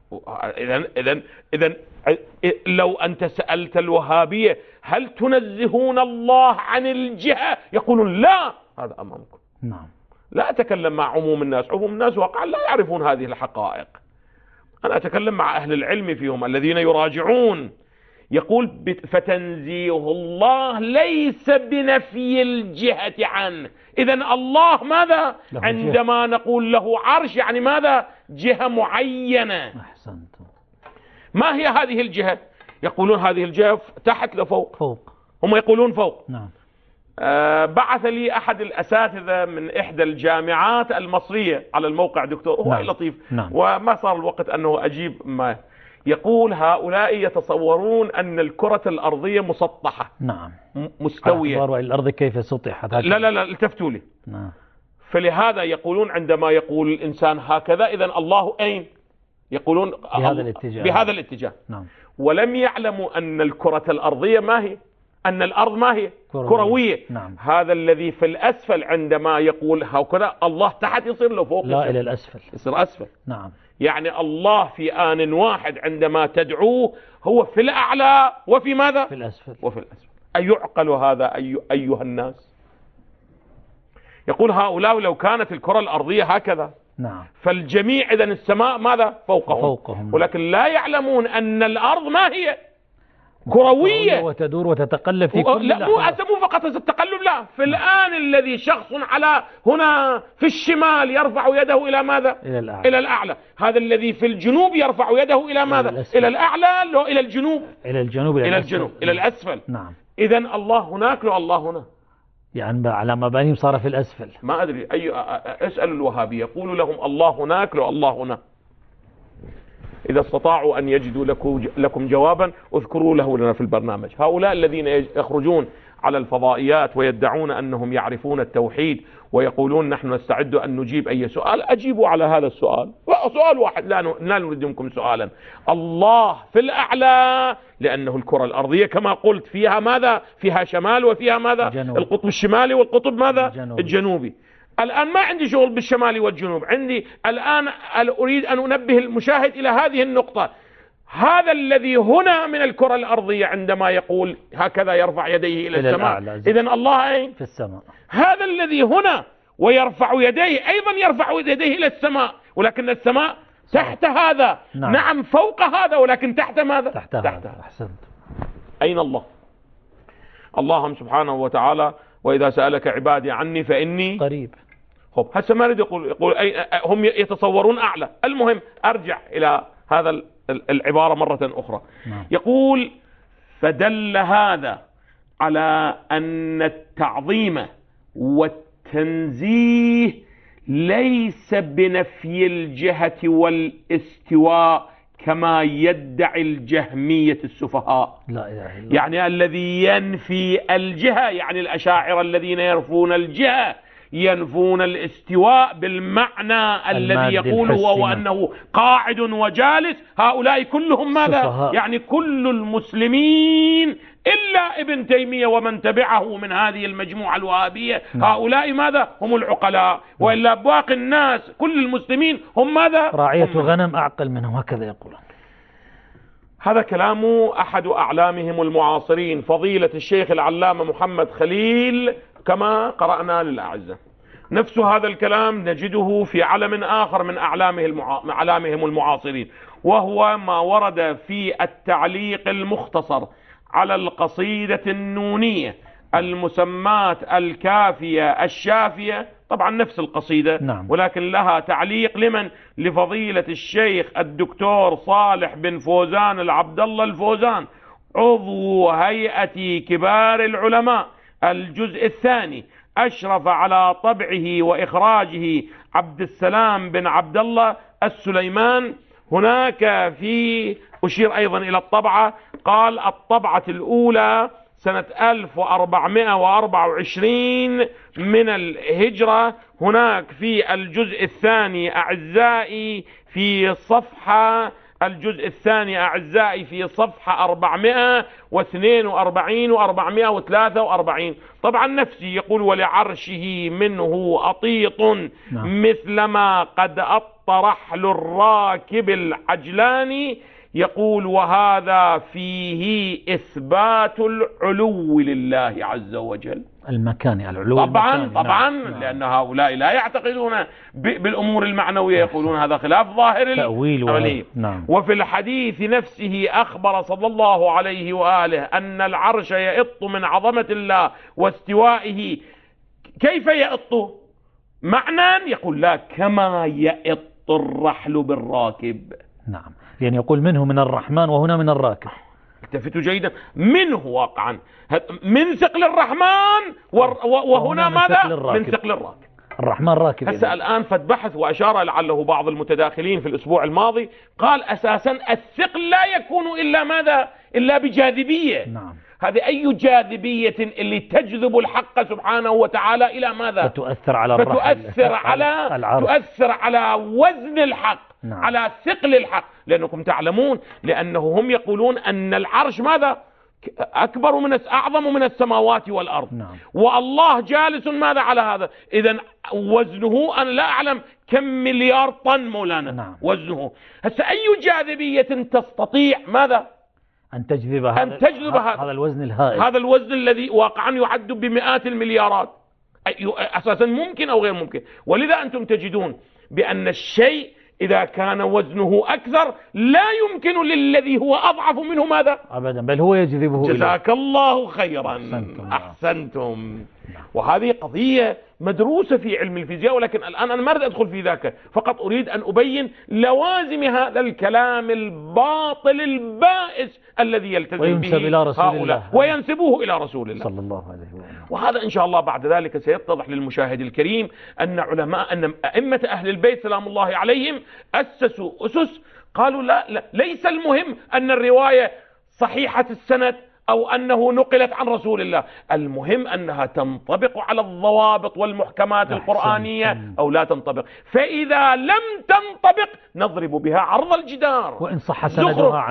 إذن لو أنت سألت الوهابية هل تنزهون الله عن الجهة؟ يقولون لا. هذا أمامكم. نعم. لا أتكلم مع عموم الناس، عموم الناس واقعا لا يعرفون هذه الحقائق. أنا أتكلم مع أهل العلم فيهم الذين يراجعون. يقول فتنزيه الله ليس بنفي الجهة عنه. إذن الله ماذا؟ عندما نقول له عرش يعني ماذا؟ جهة معينة. أحسنتم. ما هي هذه الجهة؟ يقولون هذه الجهة تحت لفوق. فوق. هم يقولون فوق. نعم. بعث لي أحد الأساتذة من إحدى الجامعات المصرية على الموقع دكتور، هو لطيف. نعم. وما صار الوقت أنه أجيب. ما يقول هؤلاء يتصورون أن الكرة الأرضية مسطحة. نعم. مستوية. الأرض كيف سطحت؟ لا التفتوا لي. نعم. فلهذا يقولون عندما يقول الإنسان هكذا إذن الله أين؟ يقولون بهذا الاتجاه. نعم. ولم يعلموا أن الكرة الأرضية ما هي، أن الأرض ما هي؟ كروية. نعم. هذا الذي في الأسفل عندما يقول هكذا الله تحت يصير له فوق. لا، إلى الأسفل يصير أسفل. نعم. يعني الله في آن واحد عندما تدعوه هو في الأعلى وفي ماذا؟ في الأسفل. وفي الأسفل. أيعقل هذا أيها الناس؟ يقول هؤلاء لو كانت الكرة الأرضية هكذا. نعم. فالجميع إذن السماء ماذا؟ فوقهم. ولكن لا يعلمون أن الأرض ما هي؟ كروية وتدور وتتقلب في كل لا، مو فقط التقلب، لا. في الآن الذي شخص على هنا في الشمال يرفع يده إلى ماذا؟ إلى الأعلى. هذا الذي في الجنوب يرفع يده إلى ماذا؟ إلى الأعلى، لو إلى الجنوب. إلى الأسفل. نعم. إذن الله هناك لو الله هنا، يعني على مبانيهم صار في الأسفل. ما أدري اسألوا الوهابية، يقولوا لهم الله هناك لو الله هنا. إذا استطاعوا أن يجدوا لكم جوابا اذكروا له لنا في البرنامج. هؤلاء الذين يخرجون على الفضائيات ويدعون أنهم يعرفون التوحيد ويقولون نحن نستعد أن نجيب أي سؤال، أجيبوا على هذا السؤال. سؤال واحد، لا نريد منكم سؤالا. الله في الأعلى لأنه الكرة الأرضية كما قلت فيها ماذا؟ فيها شمال وفيها ماذا؟ جنوب. القطب الشمالي والقطب ماذا؟ الجنوبي. الآن ما عندي شغل بالشمال والجنوب، عندي الآن أريد أن أنبه المشاهد إلى هذه النقطة. هذا الذي هنا من الكرة الأرضية عندما يقول هكذا يرفع يديه إلى السماء، إذن الله أين؟ في السماء. هذا الذي هنا ويرفع يديه أيضا يرفع يديه إلى السماء، ولكن السماء تحت هذا. نعم فوق هذا، ولكن تحت ماذا؟ تحت هذا. أحسنت. أين الله؟ الله سبحانه وتعالى وإذا سألك عبادي عني فإني قريب. هسه ما يريد يقول هم يتصورون أعلى. المهم أرجع إلى هذا العبارة مرة أخرى. يقول فدل هذا على أن التعظيم والتنزيه ليس بنفي الجهة والاستواء كما يدعي الجهمية السفهاء. لا إله إلا الله. يعني الذي ينفي الجهة، يعني الأشاعرة الذين يرفون الجهة، ينفون الاستواء بالمعنى الذي يقول هو وأنه قاعد وجالس. هؤلاء كلهم ماذا؟ يعني كل المسلمين إلا ابن تيمية ومن تبعه من هذه المجموعة الوهابية، هؤلاء ماذا؟ هم العقلاء، وإلا باقي الناس كل المسلمين هم ماذا؟ راعية غنم أعقل منهم، هكذا يقولون. هذا كلام أحد أعلامهم المعاصرين فضيلة الشيخ العلامة محمد خليل كما قرأنا للأعزة. نفس هذا الكلام نجده في علم آخر من أعلامهم المعاصرين، وهو ما ورد في التعليق المختصر على القصيدة النونية المسماة الكافية الشافية، طبعا نفس القصيدة نعم. ولكن لها تعليق لمن؟ لفضيلة الشيخ الدكتور صالح بن فوزان العبد الله الفوزان عضو هيئة كبار العلماء، الجزء الثاني، أشرف على طبعه وإخراجه عبد السلام بن عبد الله السليمان. هناك أشير أيضا إلى الطبعة، قال الطبعة الأولى سنة 1424 من الهجرة. هناك في الجزء الثاني أعزائي في صفحة الجزء الثاني أعزائي في صفحة 442 و 443. طبعا نفسي يقول ولعرشه منه أطيط مثلما قد أطرحل الراكب العجلاني، يقول وهذا فيه إثبات العلو لله عز وجل، المكاني، العلو طبعا المكاني. طبعا نعم. لأن هؤلاء لا يعتقدون بالأمور المعنوية، يقولون هذا خلاف ظاهر التأويل. نعم. وفي الحديث نفسه أخبر صلى الله عليه وآله أن العرش يئط من عظمة الله واستوائه. كيف يئط؟ معنى يقول لا كما يئط الرحل بالراكب. نعم، يعني يقول منه من الرحمن وهنا من الراكب. التفتوا جيدا، منه واقعا من ثقل الرحمن وهنا ماذا؟ من ثقل الراكب. الرحمن راكب. هسه الآن فد بحث وأشار لعله بعض المتداخلين في الأسبوع الماضي، قال أساسا الثقل لا يكون إلا ماذا؟ إلا بجاذبية. نعم. هذه أي جاذبية اللي تجذب الحق سبحانه وتعالى إلى ماذا؟ فتؤثر على تؤثر على وزن الحق. نعم. على ثقل الحق، لأنكم تعلمون لأنه هم يقولون أن العرش ماذا؟ أكبر أعظم من السماوات والأرض. نعم. والله جالس ماذا على هذا؟ إذن وزنه أنا لا أعلم كم مليار طن مولانا. نعم. وزنه. هسه أي جاذبية تستطيع ماذا؟ أن تجذب هذا الوزن الهائل، هذا الوزن الذي واقعا يعد بمئات المليارات، أساسا ممكن أو غير ممكن. ولذا أنتم تجدون بأن الشيء إذا كان وزنه أكثر لا يمكن للذي هو أضعف منه ماذا؟ أبدا، بل هو يجذبه. جزاك الله خيرا. أحسنتم. وهذه قضية مدروسة في علم الفيزياء، ولكن الآن أنا ما أريد أدخل في ذاك، فقط أريد أن أبين لوازم هذا الكلام الباطل البائس الذي يلتزم به إلى رسول هؤلاء الله وينسبوه إلى رسول الله صلى الله عليه وسلم. وهذا إن شاء الله بعد ذلك سيتضح للمشاهد الكريم أن أئمة أهل البيت سلام الله عليهم أسسوا أسس، قالوا لا ليس المهم أن الرواية صحيحة السند أو أنه نقلت عن رسول الله، المهم أنها تنطبق على الضوابط والمحكمات القرآنية أو لا تنطبق. فإذا لم تنطبق نضرب بها عرض الجدار وإن صح سندها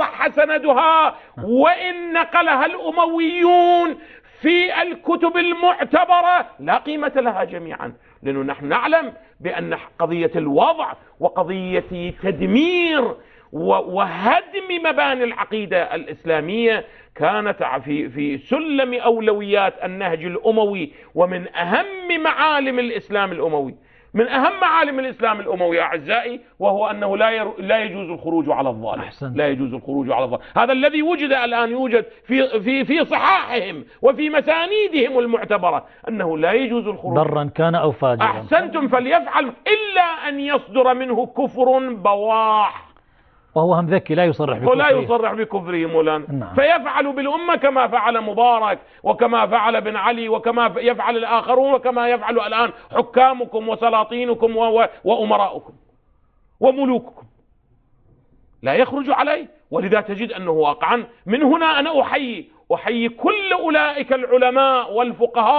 وإن نقلها الأمويون في الكتب المعتبرة لا قيمة لها جميعا، لأنه نحن نعلم بأن قضية الوضع وقضية تدمير وهدم مباني العقيدة الإسلامية كانت في سلم أولويات النهج الأموي، ومن أهم معالم الإسلام الأموي، من أهم معالم الإسلام الأموي أعزائي، وهو أنه لا يجوز الخروج على الظالم. لا يجوز الخروج على الظالم. هذا الذي وجد الآن يوجد في صحاحهم وفي مسانيدهم المعتبرة أنه لا يجوز الخروج برا كان أو فاجرا. أحسنتم، فليفعل إلا أن يصدر منه كفر بواح، وهو هم ذكي لا يصرح بكفره. ولا يصرح بكفره مولانا. نعم. فيفعل بالأمة كما فعل مبارك وكما فعل بن علي وكما يفعل الآخرون وكما يفعل الآن حكامكم وسلاطينكم وأمراؤكم وملوككم، لا يخرج عليه. ولذا تجد أنه واقعا من هنا أنا أحيي كل أولئك العلماء والفقهاء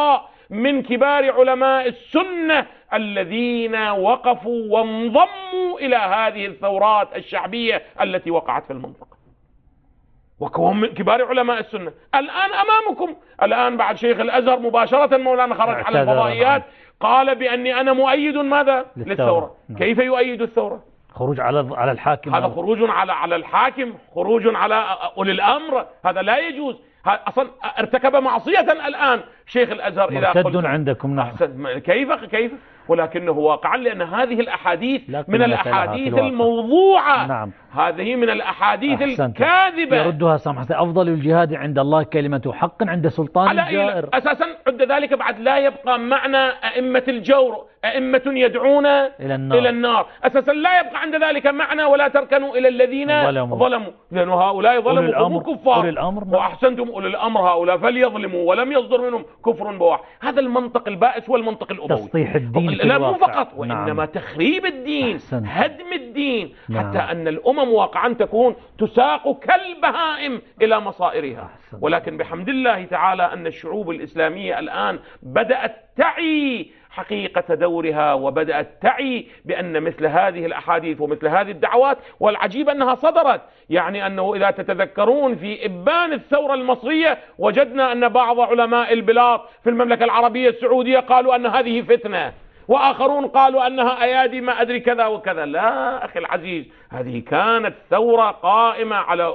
من كبار علماء السنة الذين وقفوا وانضموا إلى هذه الثورات الشعبية التي وقعت في المنطقة، وهم من كبار علماء السنة. الآن أمامكم، الآن بعد شيخ الأزهر مباشرة مولانا خرج على الفضائيات قال بأني أنا مؤيد ماذا؟ للثورة. كيف يؤيد الثورة؟ خروج على الحاكم، هذا خروج على الحاكم، خروج على أولي الأمر، هذا لا يجوز. أصلا ارتكب معصية الآن شيخ الأزهر إذا مرتد عندكم. نعم. كيف ولكنه واقعا، لأن هذه الأحاديث من الأحاديث الموضوعة. نعم. هذه من الأحاديث الكاذبة. يردها سمحت: أفضل الجهاد عند الله كلمة حق عند سلطان الجائر. أساسا عند ذلك بعد لا يبقى معنى أئمة الجور، أئمة يدعون إلى النار. أساسا لا يبقى عند ذلك معنى ولا تركنوا إلى الذين ظلموا، لأن هؤلاء ظلموا هم كفار، وأحسنتم أولي الأمر هؤلاء فليظلموا ولم يصدر منهم كفر بواح. هذا المنطق البائس والمنطق الأبوي، تسطيح الدين لا مو فقط، وإنما نعم. تخريب الدين، هدم الدين، نعم. حتى أن الأمم واقعا تكون تساق كالبهائم إلى مصائرها. ولكن بحمد الله تعالى أن الشعوب الإسلامية الآن بدأت تعي حقيقة دورها، وبدأت تعي بأن مثل هذه الأحاديث ومثل هذه الدعوات، والعجيب أنها صدرت، يعني أنه إذا تتذكرون في إبان الثورة المصرية وجدنا أن بعض علماء البلاد في المملكة العربية السعودية قالوا أن هذه فتنة، وآخرون قالوا أنها أيادي ما أدري كذا وكذا. لا أخي العزيز، هذه كانت ثورة قائمة على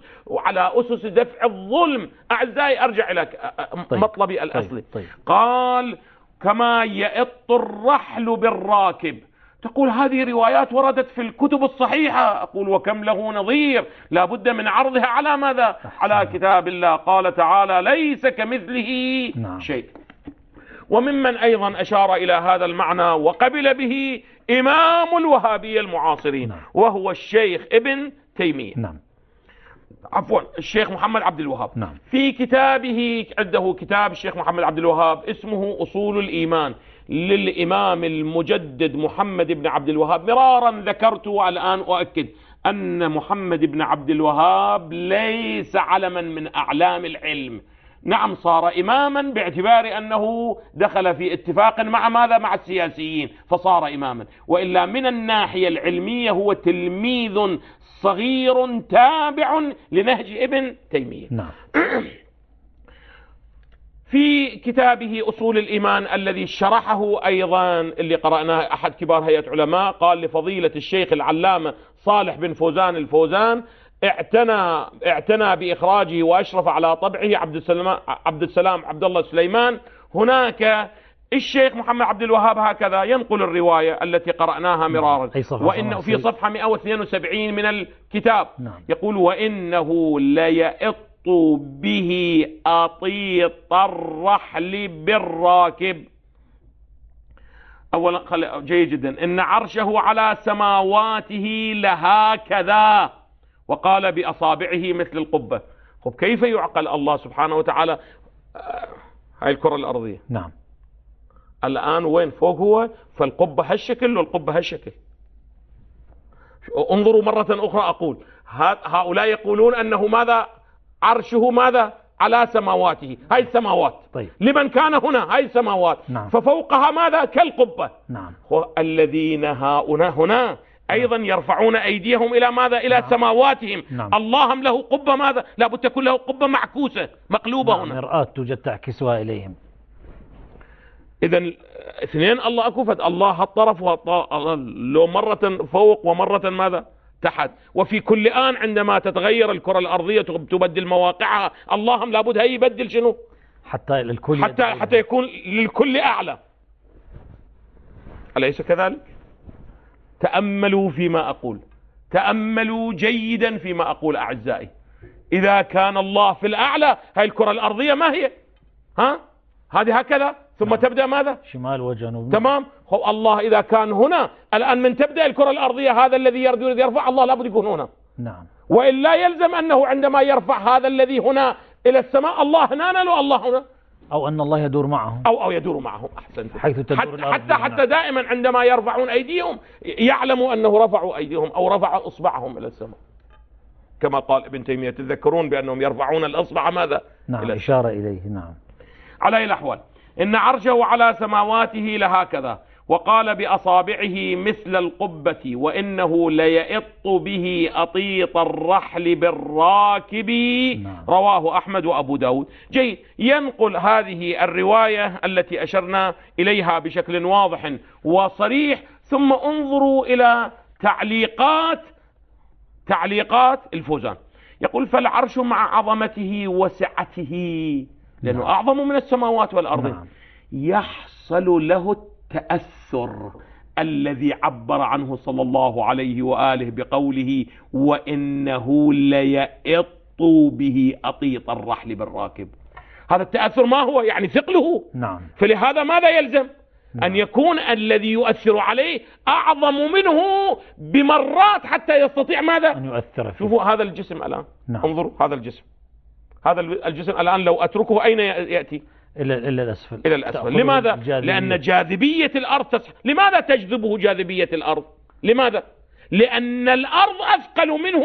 أسس دفع الظلم. أعزائي أرجع إلى مطلبي الأصلي. قال: كما يئط الرحل بالراكب. تقول هذه روايات وردت في الكتب الصحيحة. أقول: وكم له نظير، لا بد من عرضها على ماذا؟ على كتاب الله. قال تعالى: ليس كمثله شيء. وممن أيضا أشار إلى هذا المعنى وقبل به إمام الوهابية المعاصرين، وهو الشيخ ابن تيمية، عفوا الشيخ محمد عبد الوهاب. في كتابه، عنده كتاب الشيخ محمد عبد الوهاب اسمه أصول الإيمان للإمام المجدد محمد بن عبد الوهاب. مرارا ذكرت والآن أؤكد أن محمد بن عبد الوهاب ليس علما من أعلام العلم. نعم، صار إماما باعتبار أنه دخل في اتفاق مع ماذا؟ مع السياسيين فصار إماما، وإلا من الناحية العلمية هو تلميذ صغير تابع لنهج ابن تيمية. في كتابه أصول الإيمان الذي شرحه أيضا اللي قرأناه أحد كبار هيئة علماء، قال لفضيلة الشيخ العلامة صالح بن فوزان الفوزان: اعتنى بإخراجه وأشرف على طبعه عبد السلام عبد الله سليمان. هناك الشيخ محمد عبد الوهاب هكذا ينقل الرواية التي قرأناها مرارا، وإنه في صفحة 172 من الكتاب يقول: وإنه ليئط به أطيط الرحل بالراكب. أولا جيد جدا: إن عرشه على سماواته لهكذا، وقال بأصابعه مثل القبة. خب كيف يعقل الله سبحانه وتعالى هاي الكرة الأرضية؟ الآن وين؟ فوق هو، فالقبة هالشكل والقبة هالشكل. انظروا مرة أخرى، أقول هؤلاء يقولون أنه ماذا؟ عرشه ماذا؟ على سماواته، هاي السماوات. لمن كان هنا هاي السماوات، ففوقها ماذا؟ كالقبة. الذين هنا أيضا يرفعون أيديهم إلى ماذا؟ إلى سماواتهم. اللهم له قبة ماذا؟ لا بد تكون له قبة معكوسة مقلوبة هنا، مرآة توجد تعكسها إليهم. إذن اثنين الله أكو، الله الطرف لو مرة فوق ومرة ماذا؟ تحت. وفي كل آن عندما تتغير الكرة الأرضية تبدل مواقعها، اللهم لابد هي يبدل شنو؟ حتى يكون للكل أعلى. أليس كذلك؟ تأملوا فيما أقول، تأملوا جيدا فيما أقول أعزائي. إذا كان الله في الأعلى، هاي الكرة الأرضية ما هي؟ هذه هكذا، ثم تبدأ ماذا؟ شمال وجنوب. تمام. الله إذا كان هنا الآن من تبدأ الكرة الأرضية، هذا الذي يريد يرفع، الله لابد يكون هنا. وإلا يلزم أنه عندما يرفع هذا الذي هنا إلى السماء، الله هنا لو الله هنا، أو أن الله يدور معهم، أو يدور معهم. أحسنت. حيث تدور حتى دائما عندما يرفعون أيديهم يعلموا أنه رفعوا أيديهم أو رفعوا إصبعهم إلى السماء، كما قال ابن تيمية. تذكرون بأنهم يرفعون الأصبع ماذا؟ إلى إشارة إليه. على أي الأحوال، إن عرشه على سماواته لهكذا، وقال بأصابعه مثل القبة، وإنه ليئط به أطيط الرحل بالراكب. رواه أحمد وأبو داود. جيد، ينقل هذه الرواية التي أشرنا إليها بشكل واضح وصريح. ثم انظروا إلى تعليقات الفوزان. يقول: فالعرش مع عظمته وسعته، لأنه أعظم من السماوات والأرض، يحصل له التأثر الذي عبر عنه صلى الله عليه وآله بقوله: وإنه ليئط به أطيط الرحل بالراكب. هذا التأثر ما هو؟ يعني ثقله. فلهذا ماذا يلزم؟ أن يكون الذي يؤثر عليه أعظم منه بمرات حتى يستطيع ماذا؟ أن يؤثر فيه. شوفوا هذا الجسم الآن. انظروا هذا الجسم الآن لو أتركه أين يأتي؟ إلى الأسفل. إلى الأسفل. لماذا؟ لأن جاذبية الأرض لماذا تجذبه جاذبية الأرض؟ لماذا؟ لأن الأرض أثقل منه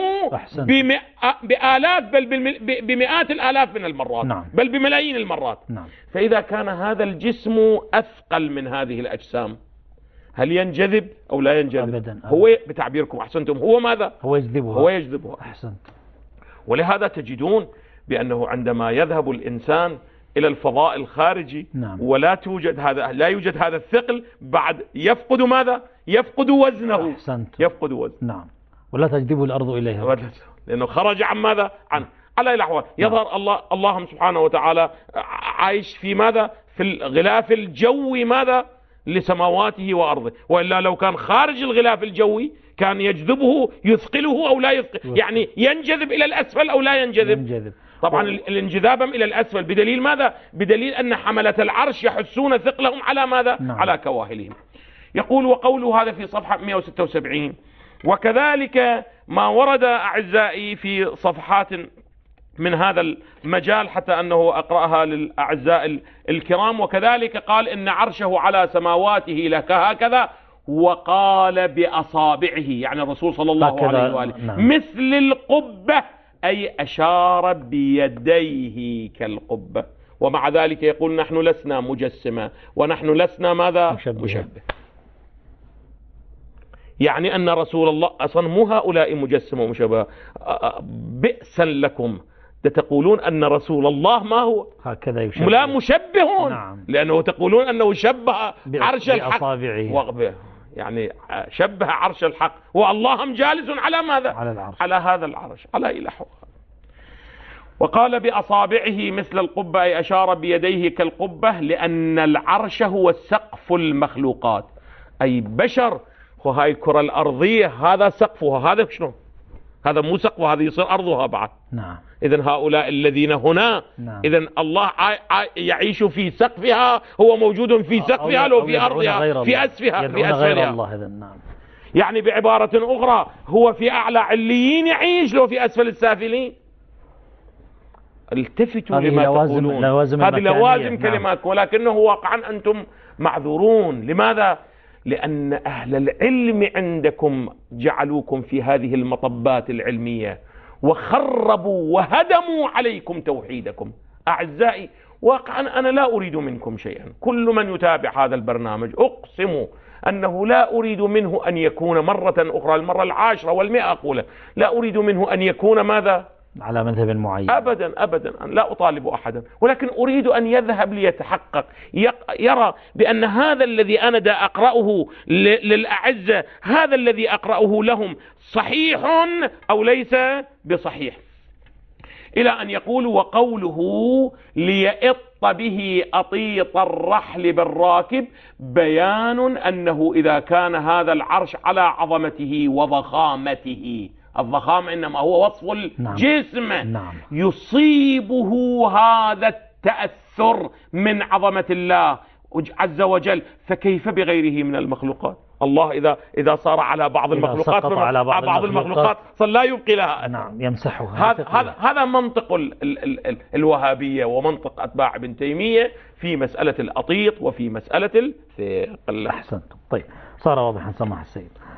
بآلاف بل بمئات الآلاف من المرات. بل بملايين المرات. فإذا كان هذا الجسم أثقل من هذه الأجسام، هل ينجذب أو لا ينجذب؟ أبدا. هو بتعبيركم أحسنتم، هو ماذا؟ هو يجذبها. أحسنت. ولهذا تجدون بأنه عندما يذهب الإنسان إلى الفضاء الخارجي ولا يوجد هذا الثقل، بعد يفقد ماذا؟ يفقد وزنه. أحسنت. يفقد وزنه. ولا تجذب الأرض إليها، لأنه خرج عن ماذا؟ على الأحوال. يظهر الله سبحانه وتعالى عايش في ماذا؟ في الغلاف الجوي ماذا؟ لسماواته وأرضه. وإلا لو كان خارج الغلاف الجوي كان يجذبه، يثقله أو لا يثقل، يعني ينجذب إلى الأسفل أو لا ينجذب. طبعا الانجذاب إلى الأسفل بدليل ماذا؟ بدليل أن حملة العرش يحسون ثقلهم على ماذا؟ على كواهلهم. يقول: وقوله هذا في صفحة 176. وكذلك ما ورد أعزائي في صفحات من هذا المجال حتى أنه أقرأها للأعزاء الكرام. وكذلك قال: إن عرشه على سماواته لك هكذا، وقال بأصابعه، يعني الرسول صلى الله عليه وآله، مثل القبة، أي أشار بيديه كالقبة. ومع ذلك يقول: نحن لسنا مجسمة، ونحن لسنا ماذا؟ مشبه. يعني أن رسول الله أصلا مو هؤلاء مجسمة ومشبه. بئسا لكم تقولون أن رسول الله ما هو هكذا يشبه، لا مشبهون. لأنه تقولون أنه شبه عرش الحق، يعني شبه عرش الحق، والله جالس على ماذا؟ على العرش. على هذا العرش، على إله. وقال بأصابعه مثل القبة، أي أشار بيديه كالقبة، لأن العرش هو سقف المخلوقات، أي بشر. وهاي الكرة الأرضية هذا سقفها، هذا شنو؟ هذا مو سقفها، هذا يصير أرضها بعد. إذن هؤلاء الذين هنا، إذن الله يعيش في سقفها، هو موجود في سقفها لو في أرضها، في أسفلها، في أسفلها. يعني بعبارة أخرى هو في أعلى عليين يعيش لو في أسفل السافلين. التفتوا لما تقولون، هذه لوازم كلمات، ولكنه واقعا أنتم معذورون. لماذا؟ لأن أهل العلم عندكم جعلوكم في هذه المطبات العلمية وخربوا وهدموا عليكم توحيدكم. أعزائي، واقعا أنا لا أريد منكم شيئا. كل من يتابع هذا البرنامج أقسم أنه لا أريد منه أن يكون مرة أخرى، المرة 10 والمئة أقوله، لا أريد منه أن يكون ماذا؟ على مذهب معين. أبدا أبدا، لا أطالب أحدا، ولكن أريد أن يذهب ليتحقق، يرى بأن هذا الذي أنا دا أقرأه للأعزة، هذا الذي أقرأه لهم صحيح أو ليس بصحيح. إلى أن يقول: وقوله ليئط به أطيط الرحل بالراكب، بيان أنه إذا كان هذا العرش على عظمته وضخامته، الضخامة إنما هو وصف الجسم، يصيبه هذا التأثر من عظمة الله عز وجل، فكيف بغيره من المخلوقات؟ الله إذا صار على بعض المخلوقات، على بعض المخلوقات صار لا يبقي لها يمسحها. هذا منطق الوهابية ومنطق أتباع ابن تيمية في مسألة الأطيط وفي مسألة الثقل. أحسنتم. طيب، صار واضحا سماح السيد.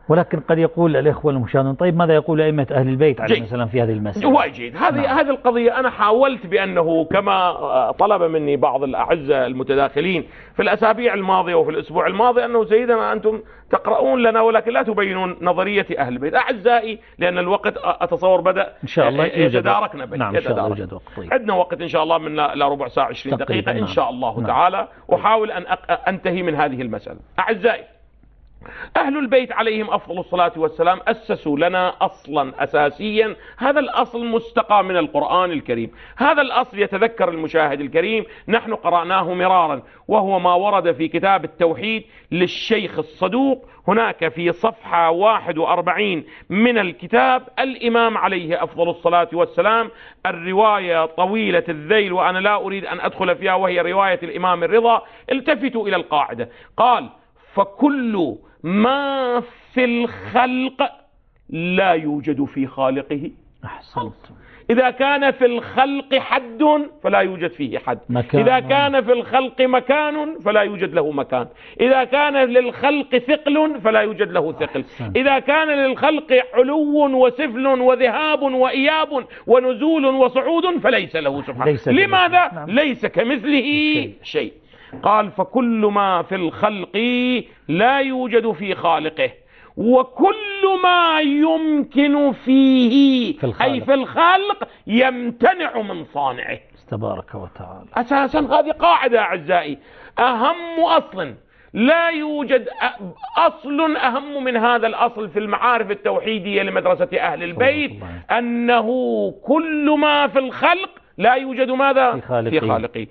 ولكن قد يقول الإخوة المشاهدون طيب ماذا يقول أئمة أهل البيت عليه السلام في هذه المسألة؟ وايد جيد. هذه القضية أنا حاولت بأنه كما طلب مني بعض الأعزة المتداخلين في الأسابيع الماضية وفي الأسبوع الماضي أنه سيدنا أنتم تقرؤون لنا ولكن لا تبينون نظرية أهل البيت. أعزائي لأن الوقت أتصور بدأ إن شاء الله يتداركنا. نعم إن شاء الله يوجد وقت. طيب. عندنا وقت إن شاء الله من لا ربع ساعة 20 دقيقة إن شاء الله تعالى. أحاول أن أنتهي من هذه المسألة. أعزائي أهل البيت عليهم أفضل الصلاة والسلام أسسوا لنا أصلا أساسيا، هذا الأصل مستقى من القرآن الكريم. هذا الأصل يتذكر المشاهد الكريم نحن قرأناه مرارا، وهو ما ورد في كتاب التوحيد للشيخ الصدوق. هناك في صفحة 41 من الكتاب الإمام عليه أفضل الصلاة والسلام، الرواية طويلة الذيل وأنا لا أريد أن أدخل فيها، وهي رواية الإمام الرضا. التفتوا إلى القاعدة. قال: فكل ما في الخلق لا يوجد في خالقه. أحسنت. إذا كان في الخلق حد فلا يوجد فيه حد، إذا كان في الخلق مكان فلا يوجد له مكان، إذا كان للخلق ثقل فلا يوجد له ثقل، إذا كان للخلق علو وسفل وذهاب وإياب ونزول وصعود فليس له سبحانه. لماذا؟ ليس كمثله شيء. قال: فكل ما في الخلق لا يوجد في خالقه، وكل ما يمكن فيه أي في الخلق يمتنع من صانعه تبارك وتعالى. أساسا هذه قاعدة أعزائي، أهم أصل. لا يوجد أصل أهم من هذا الأصل في المعارف التوحيدية لمدرسة أهل البيت، أنه كل ما في الخلق لا يوجد ماذا؟ في خالقه.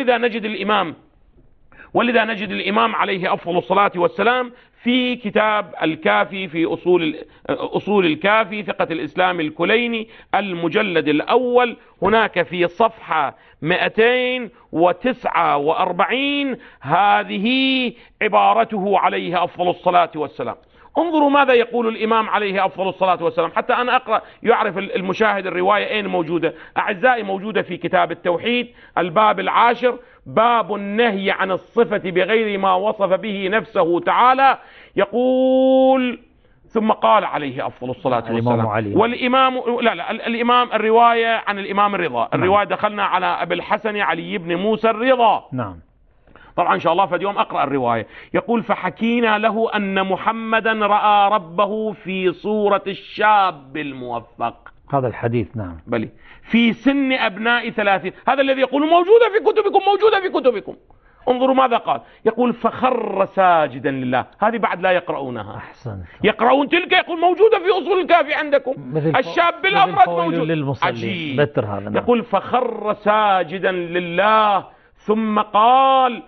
ولذا نجد الإمام عليه أفضل الصلاة والسلام في كتاب الكافي في أصول الكافي ثقة الإسلام الكليني المجلد الأول، هناك في صفحة 249 هذه عبارته عليه أفضل الصلاة والسلام. انظروا ماذا يقول الإمام عليه أفضل الصلاة والسلام، حتى أنا أقرأ يعرف المشاهد الرواية أين موجودة. أعزائي موجودة في كتاب التوحيد الباب 10، باب النهي عن الصفة بغير ما وصف به نفسه تعالى. يقول: ثم قال عليه أفضل الصلاة والسلام والإمام الإمام الرواية عن الإمام الرضا. الرواية دخلنا على أبي الحسن علي بن موسى الرضا. نعم. طبعا إن شاء الله فاليوم أقرأ الرواية. يقول: فحكينا له أن محمدا رأى ربه في صورة الشاب الموفق. هذا الحديث نعم بلي في سن أبناء 30. هذا الذي يقول موجودة في كتبكم، موجودة في كتبكم. انظروا ماذا قال. يقول: فخر ساجدا لله. هذه بعد لا يقرؤونها. أحسن. يقرؤون تلك، يقول موجودة في أصول الكافي عندكم. الشاب الأبرد موجود. عجيب. يقول: فخر ساجدا لله ثم قال: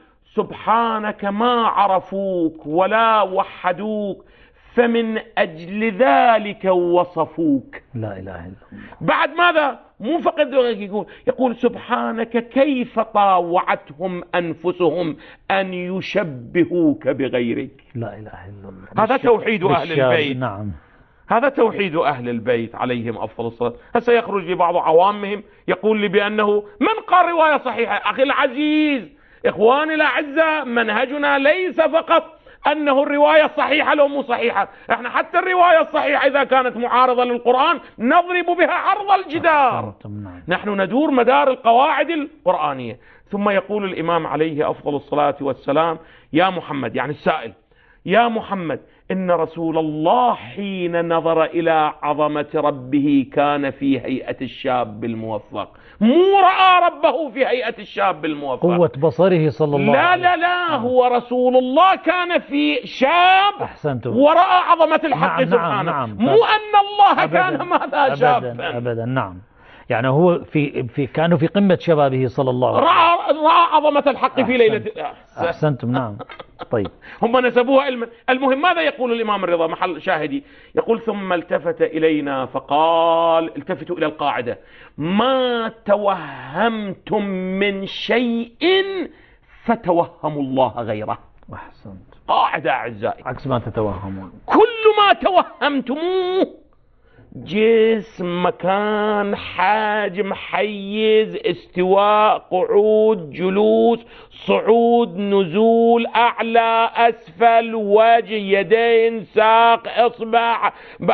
سبحانك ما عرفوك ولا وحدوك فمن أجل ذلك وصفوك. لا إله إلا الله. بعد ماذا؟ مو فقط يقول: سبحانك كيف طاوعتهم أنفسهم أن يشبهوك بغيرك. لا إله إلا الله. هذا توحيد أهل البيت. نعم. هذا توحيد أهل البيت عليهم أفضل الصلاة. هسه يخرج لي بعض عوامهم يقول لي بأنه من قال رواية صحيحة. أخي العزيز، إخواني الأعزاء، منهجنا ليس فقط أنه الرواية الصحيحة لو مو صحيحة، احنا حتى الرواية الصحيحة إذا كانت معارضة للقرآن نضرب بها عرض الجدار. نحن ندور مدار القواعد القرآنية. ثم يقول الإمام عليه أفضل الصلاة والسلام: يا محمد، يعني السائل، يا محمد، إن رسول الله حين نظر إلى عظمة ربه كان في هيئة الشاب الموفق. مو رأى ربه في هيئة الشاب الموفق، قوة بصره صلى الله عليه وسلم. لا هو رسول الله كان في شاب. أحسنتم. ورأى عظمة الحق سبحانه. مو أن الله كان ماذا شابا. أبدا. نعم. يعني هو كانوا في قمة شبابه صلى الله عليه وسلم. رأى عظمة الحق في ليلة. أحسنتم. نعم. طيب. هم نسبوها المهم ماذا يقول الإمام الرضا محل شاهدي؟ يقول: ثم التفت إلينا فقال، التفتوا إلى القاعدة: ما توهمتم من شيء فتوهموا الله غيره. أحسنت. قاعدة أعزائي، عكس ما تتوهمون. كل ما توهمتموه جسم، مكان، حجم، حيز، استواء، قعود، جلوس، صعود، نزول، أعلى، أسفل، وجه، يدين، ساق، إصبع،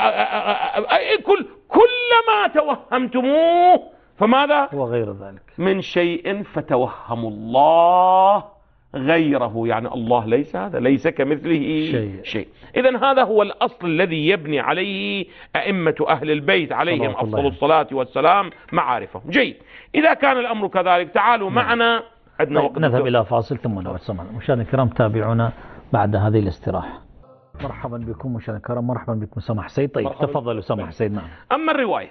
كل ما توهمتموه فماذا؟ وغير ذلك من شيء فتوهموا الله غيره، يعني الله ليس هذا، ليس كمثله شيء. إذن هذا هو الأصل الذي يبني عليه أئمة أهل البيت عليهم أفضل الصلاة والسلام معارفهم. جيد، إذا كان الأمر كذلك تعالوا معنا، عندنا وقت نذهب إلى فاصل ثم نعود. مشاهدينا الكرام تابعونا بعد هذه الاستراحة. مرحبا بكم مشاهدينا الكرام، مرحبا بكم سماح سيد. طيب تفضلوا سماح سيد. نعم. أما الرواية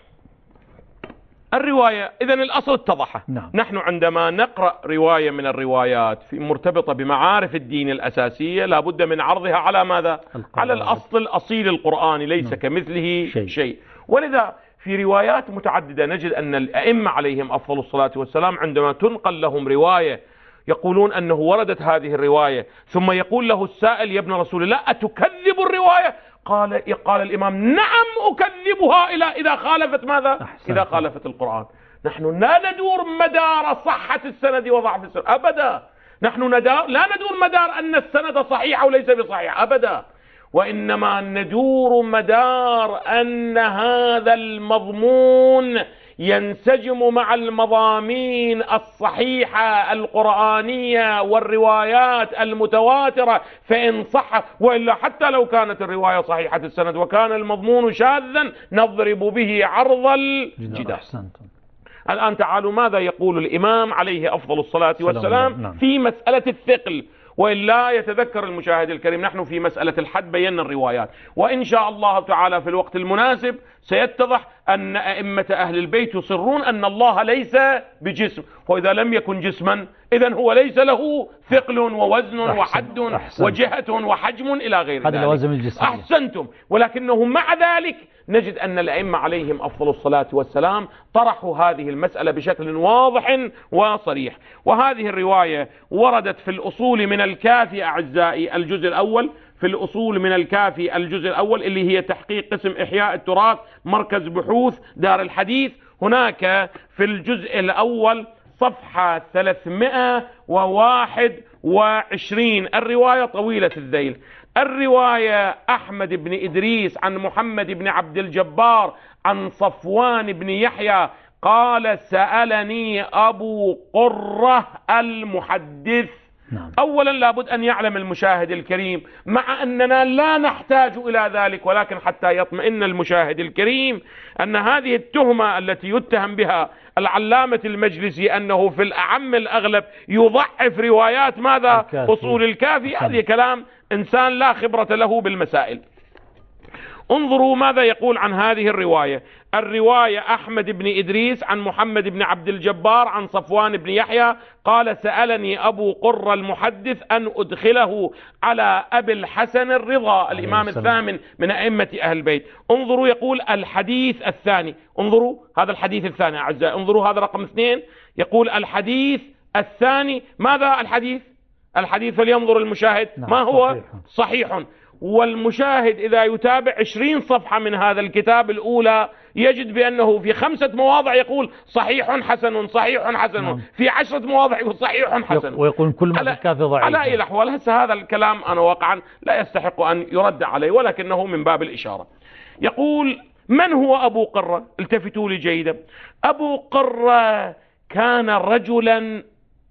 إذن الأصل اتضح. نعم. نحن عندما نقرأ رواية من الروايات في مرتبطة بمعارف الدين الأساسية لابد من عرضها على ماذا؟ على الأصل الأصيل القرآني، ليس نعم. كمثله شيء. ولذا في روايات متعددة نجد أن الأئمة عليهم أفضل الصلاة والسلام عندما تنقل لهم رواية يقولون أنه وردت هذه الرواية، ثم يقول له السائل: يا ابن رسول الله أتكذب الرواية؟ قال الإمام: نعم أكذبها إذا خالفت ماذا؟ إذا خالفت القرآن. نحن لا ندور مدار صحة السند وضعف السند أبدا، نحن لا ندور مدار أن السند صحيح أو ليس بصحيح أبدا، وإنما ندور مدار أن هذا المضمون ينسجم مع المضامين الصحيحة القرآنية والروايات المتواترة، فإن صح، وإلا حتى لو كانت الرواية صحيحة السند وكان المضمون شاذا نضرب به عرض الجدار. الآن تعالوا ماذا يقول الإمام عليه أفضل الصلاة والسلام في مسألة الثقل، وإلا يتذكر المشاهد الكريم نحن في مسألة الحد بينا الروايات، وإن شاء الله تعالى في الوقت المناسب سيتضح أن أئمة أهل البيت يصرون أن الله ليس بجسم، وإذا لم يكن جسما إذن هو ليس له ثقل ووزن وحد وجهة وحجم إلى غير ذلك. أحسنتم. ولكنه مع ذلك نجد أن الأئمة عليهم أفضل الصلاة والسلام طرحوا هذه المسألة بشكل واضح وصريح. وهذه الرواية وردت في الأصول من الكافي أعزائي الجزء الأول، في الأصول من الكافي الجزء الأول اللي هي تحقيق قسم إحياء التراث مركز بحوث دار الحديث. هناك في الجزء الأول صفحة 321 الرواية طويلة الذيل. الرواية أحمد بن إدريس عن محمد بن عبد الجبار عن صفوان بن يحيى قال: سألني أبو قرة المحدث. نعم. أولا لابد أن يعلم المشاهد الكريم، مع أننا لا نحتاج إلى ذلك، ولكن حتى يطمئن المشاهد الكريم أن هذه التهمة التي يتهم بها العلامة المجلسي أنه في الأعم الأغلب يضعف روايات ماذا؟ أصول الكافي، هذه كلام إنسان لا خبرة له بالمسائل. انظروا ماذا يقول عن هذه الرواية. الرواية أحمد بن إدريس عن محمد بن عبد الجبار عن صفوان بن يحيى قال: سألني أبو قرة المحدث أن أدخله على أبي الحسن الرضا الإمام الثامن من أئمة أهل البيت. انظروا يقول الحديث الثاني، انظروا هذا الحديث الثاني أعزائي، انظروا هذا رقم 2 يقول الحديث الثاني. ماذا الحديث فلينظر المشاهد ما هو صحيح. والمشاهد إذا يتابع 20 صفحة من هذا الكتاب الأولى يجد بأنه في 5 مواضع يقول صحيح حسن صحيح حسن، في 10 مواضع يقول صحيح حسن، ويقول كل ما الكافي ضعيف. على أي الأحوال هسه هذا الكلام أنا واقعا لا يستحق أن يرد عليه، ولكنه من باب الإشارة. يقول: من هو أبو قرة؟ التفتوا لي جيدا. أبو قرة كان رجلا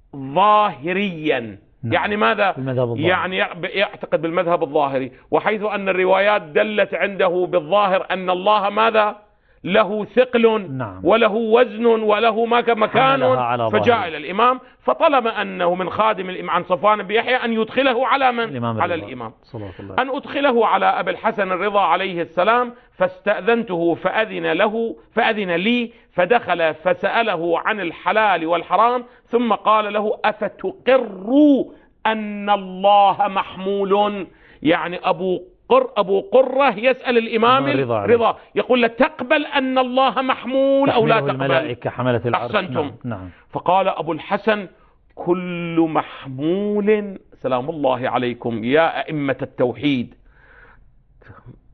ظاهريا. يعني ماذا؟ يعني يعتقد بالمذهب الظاهري، وحيث أن الروايات دلت عنده بالظاهر أن الله ماذا؟ له ثقل وله وزن وله مكان، فجاء إلى الإمام فطلب أنه من خادم الإمام عن صفوان بن يحيى أن يدخله على من؟ على الإمام، أن أدخله على أبي الحسن الرضا عليه السلام. فاستأذنته فأذن لي فدخل فسأله عن الحلال والحرام، ثم قال له: أفتقر أن الله محمول؟ يعني أبو قرة يسأل الإمام الرضا يقول له: تقبل أن الله محمول أو لا تقبل؟ الملائكة حملة العرش. أحسنتم. نعم. فقال أبو الحسن: كل محمول. سلام الله عليكم يا أئمة التوحيد،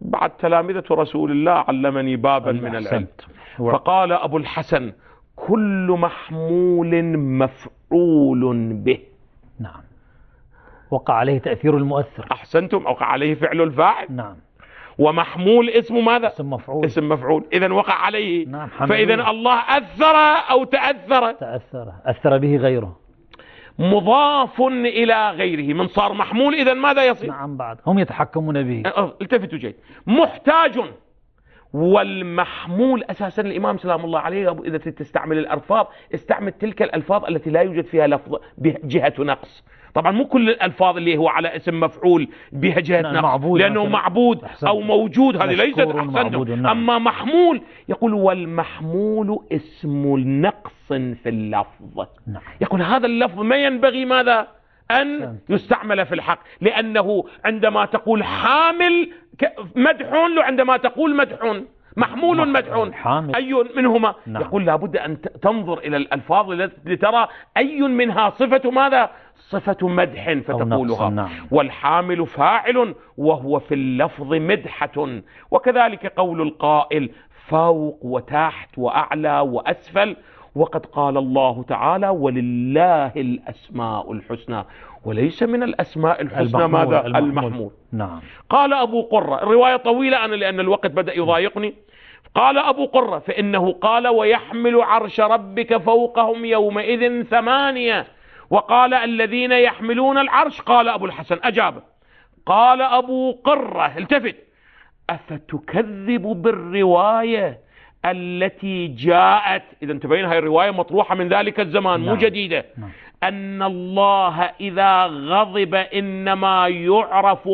بعد تلامذة رسول الله علمني بابا من العلم، فقال أبو الحسن: كل محمول مفعول به. نعم، وقع عليه تأثير المؤثر. أحسنتم، وقع عليه فعل الفاعل. نعم. ومحمول اسمه ماذا؟ اسم مفعول. اسم مفعول، إذن وقع عليه. نعم. فإذا الله أثر أو تأثر؟ أثر به غيره، مضاف إلى غيره، من صار محمول إذا ماذا يصير؟ نعم، بعد هم يتحكمون به. التفتوا جيد. محتاج. والمحمول أساسا الإمام سلام الله عليه إذا تستعمل الألفاظ استعمل تلك الألفاظ التي لا يوجد فيها لفظ بجهة نقص. طبعا مو كل الألفاظ اللي هو على اسم مفعول بها جهة نقص، لأنه معبود أو موجود، هذه ليست أحسنتم. أما محمول يقول: والمحمول اسم نقص في اللفظ. يقول هذا اللفظ ما ينبغي ماذا؟ أن يستعمل في الحق، لأنه عندما تقول حامل مدح، عندما تقول مدح محمول مدحون، أي منهما؟ يقول لابد أن تنظر إلى الألفاظ لترى أي منها صفة ماذا؟ صفة مدح فتقولها. والحامل فاعل وهو في اللفظ مدحة. وكذلك قول القائل: فوق وتحت وأعلى وأسفل. وقد قال الله تعالى: ولله الأسماء الحسنى، وليس من الأسماء الحسنى ماذا؟ المحمول. نعم. قال أبو قرة، الرواية طويلة أنا لأن الوقت بدأ يضايقني. قال أبو قرة: فإنه قال: ويحمل عرش ربك فوقهم يومئذ 8. وقال: الذين يحملون العرش. قال أبو الحسن أجاب، قال أبو قرة: التفت: أفتكذب بالرواية التي جاءت؟ إذا تبين هاي الرواية مطروحة من ذلك الزمان، مو جديدة. أن الله إذا غضب إنما يعرف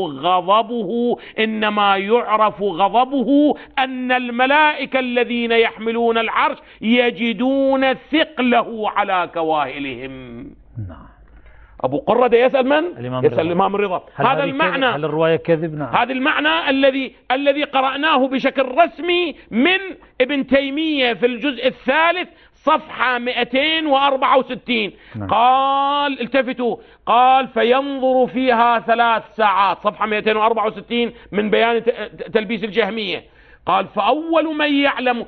غضبه أن الملائكة الذين يحملون العرش يجدون ثقله على كواهلهم. أبو قرة يسأل من؟ يسأل الإمام الرضا. هذا المعنى. هل الرواية كذب؟ نعم. هذا المعنى الذي قرأناه بشكل رسمي من ابن تيمية في الجزء الثالث صفحة 264. قال: التفتوا، قال: فينظر فيها 3 ساعات، صفحة 264 من بيان تلبيس الجهمية. قال: فأول من يعلم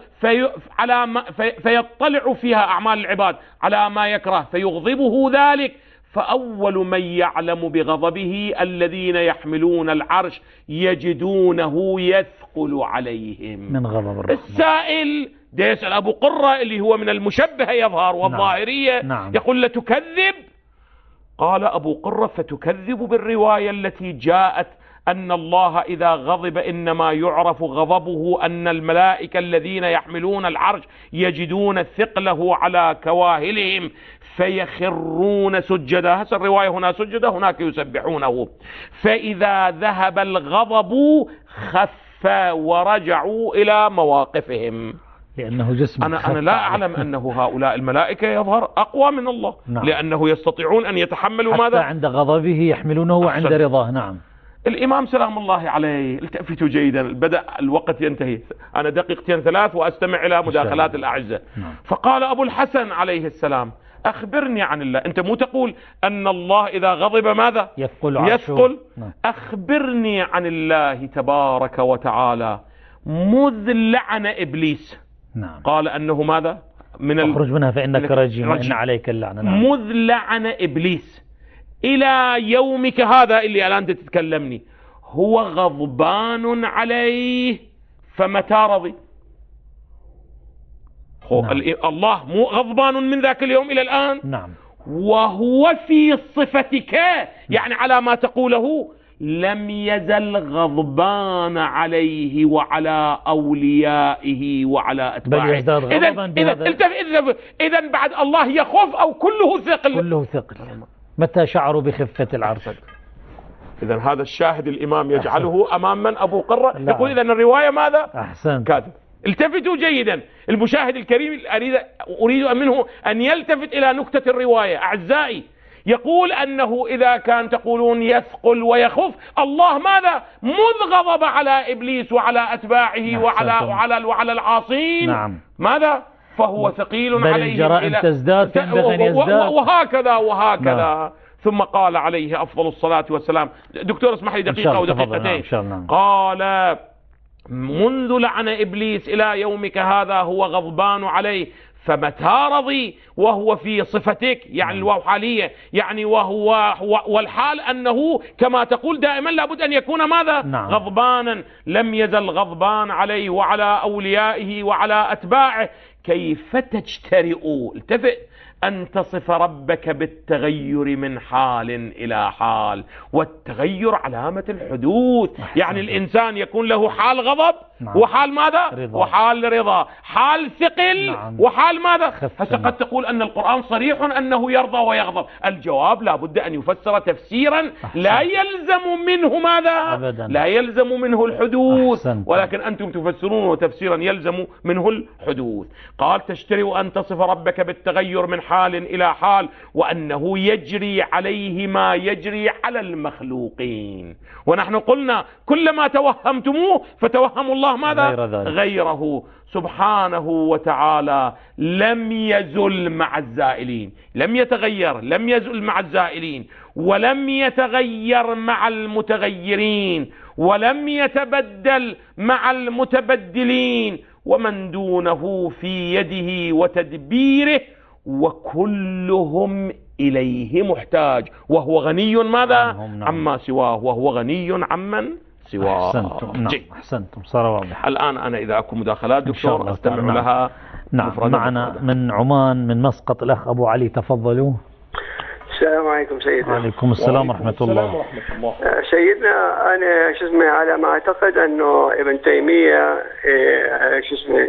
فيطلع فيها أعمال العباد على ما يكره فيغضبه ذلك، فأول من يعلم بغضبه الذين يحملون العرش يجدونه يثقل عليهم من غضب الرحمن. السائل ده يسأل أبو قرة اللي هو من المشبهة يظهر والظاهرية. يقول: لتكذب؟ قال أبو قرة: فتكذب بالرواية التي جاءت أن الله إذا غضب إنما يعرف غضبه أن الملائكة الذين يحملون العرش يجدون ثقله على كواهلهم فيخرون سجدا. هسه الرواية هنا سجدا، هناك يسبحونه. فإذا ذهب الغضب خف ورجعوا إلى مواقفهم. لأنه جسم. أنا لا أعلم أنه هؤلاء الملائكة يظهر أقوى من الله. لأنه يستطيعون أن يتحملوا ماذا؟ حتى عند غضبه يحملونه وعند رضاه. نعم. الإمام سلام الله عليه، التفتوا جيدا، بدأ الوقت ينتهي، أنا 2 3 وأستمع إلى مداخلات الأعزة. فقال أبو الحسن عليه السلام: أخبرني عن الله. أنت مو تقول أن الله إذا غضب ماذا؟ يثقل. أخبرني عن الله تبارك وتعالى مذ لعن إبليس. قال أنه ماذا؟ اخرج منها فإنك رجيم وإن عليك اللعنة. مذ لعن إبليس إلى يومك هذا اللي الآن تتكلمني هو غضبان عليه، فمتى رضي؟ الله مو غضبان من ذاك اليوم إلى الآن؟ وهو في صفتك، يعني على ما تقوله لم يزل غضبان عليه وعلى أوليائه وعلى أتباعه. بل يزداد غضبا. إذن بعد الله يخف أو كله ثقل؟ كله ثقل. متى شعروا بخفة العرش؟ إذن هذا الشاهد الإمام يجعله أمام من؟ أبو قرة. يقول إذن الرواية ماذا؟ أحسن. كاذب. التفتوا جيدا، المشاهد الكريم أريد منه أن يلتفت إلى نكتة الرواية. أعزائي، يقول أنه إذا كان تقولون يثقل ويخف، الله ماذا؟ مذ غضب على إبليس وعلى أتباعه وعلى العاصين. ماذا؟ فهو ثقيل عليه. الجرائم تزداد وهكذا. ثم قال عليه أفضل الصلاة والسلام. دكتور اسمح لي دقيقة أو دقيقتين. قال: منذ لعن إبليس إلى يومك هذا هو غضبان عليه، فمتى رضي وهو في صفتك، يعني الواو حالية، يعني وهو والحال أنه كما تقول دائما لابد أن يكون ماذا؟ غضبانا. لم يزل غضبان عليه وعلى أوليائه وعلى أتباعه. كيف تجترئ، التفت، أن تصف ربك بالتغير من حال إلى حال، والتغير علامة الحدوث. يعني الإنسان يكون له حال غضب وحال ماذا؟ رضا. وحال رضا، حال ثقل وحال ماذا؟ هسه قد تقول أن القرآن صريح أنه يرضى ويغضب. الجواب لا بد أن يفسر تفسيرا لا يلزم منه ماذا؟ أبداً. لا يلزم منه الحدوث، ولكن أنتم تفسرونه تفسيرا يلزم منه الحدوث. قال تشتري أن تصف ربك بالتغير من حال إلى حال، وأنه يجري عليه ما يجري على المخلوقين. ونحن قلنا كلما توهمتموه فتوهموا الله ماذا؟ غيره سبحانه وتعالى. لم يزل مع الزائلين، لم يتغير، لم يزل مع الزائلين، ولم يتغير مع المتغيرين، ولم يتبدل مع المتبدلين، ومن دونه في يده وتدبيره، وكلهم إليه محتاج، وهو غني ماذا؟ عما سواه، وهو غني عمن سواه. أحسنتم. نعم أحسنتم، صار واضح. الآن أنا إذا أكو مداخلات دكتور أستمع لها. نعم معنا من عمان من مسقط الأخ أبو علي، تفضلوا. السلام عليكم سيدنا. وعليكم السلام ورحمة الله. سيدنا أنا شو اسمه على ما أعتقد أنه ابن تيمية شو اسمه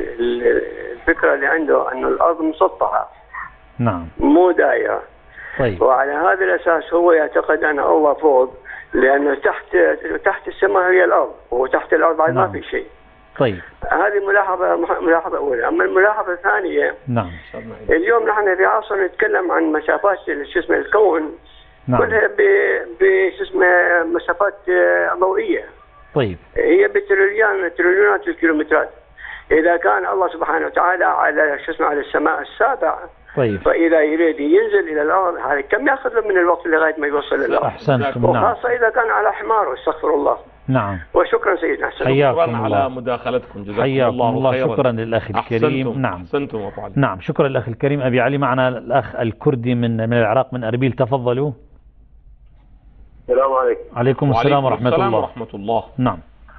الفكرة اللي عنده أنه الأرض مسطحة، نعم، مو دائرة. طيب. وعلى هذا الأساس هو يعتقد أن الله فوق، لأنه تحت السماء هي الأرض، وتحت الأرض ما في شيء. طيب. هذه ملاحظة أولى. أما الملاحظة الثانية، نعم، اليوم نحن في عصر نتكلم عن مسافات شو اسمه الكون، نعم، كلها شو اسمه مسافات ضوئية. طيب. هي بتريليونات الكيلومترات. إذا كان الله سبحانه وتعالى على شو اسمه على السماء السابع، طيب، فإذا يريد ينزل إلى الأرض هذا كم يأخذ له من الوقت لغاية ما يوصل للأرض؟ أحسنتم. وخاصة إذا كان على حمار، استغفر الله. نعم. وشكرا سيدنا. شكرا على مداخلتكم، جزاكم الله خيرا. شكرا للأخ الكريم. نعم أحسنتم أبو علي. نعم شكرا للأخ الكريم. أبي علي معنا الأخ الكردي من العراق، من أربيل، تفضلوا. السلام عليكم. عليكم السلام ورحمة الله. نعم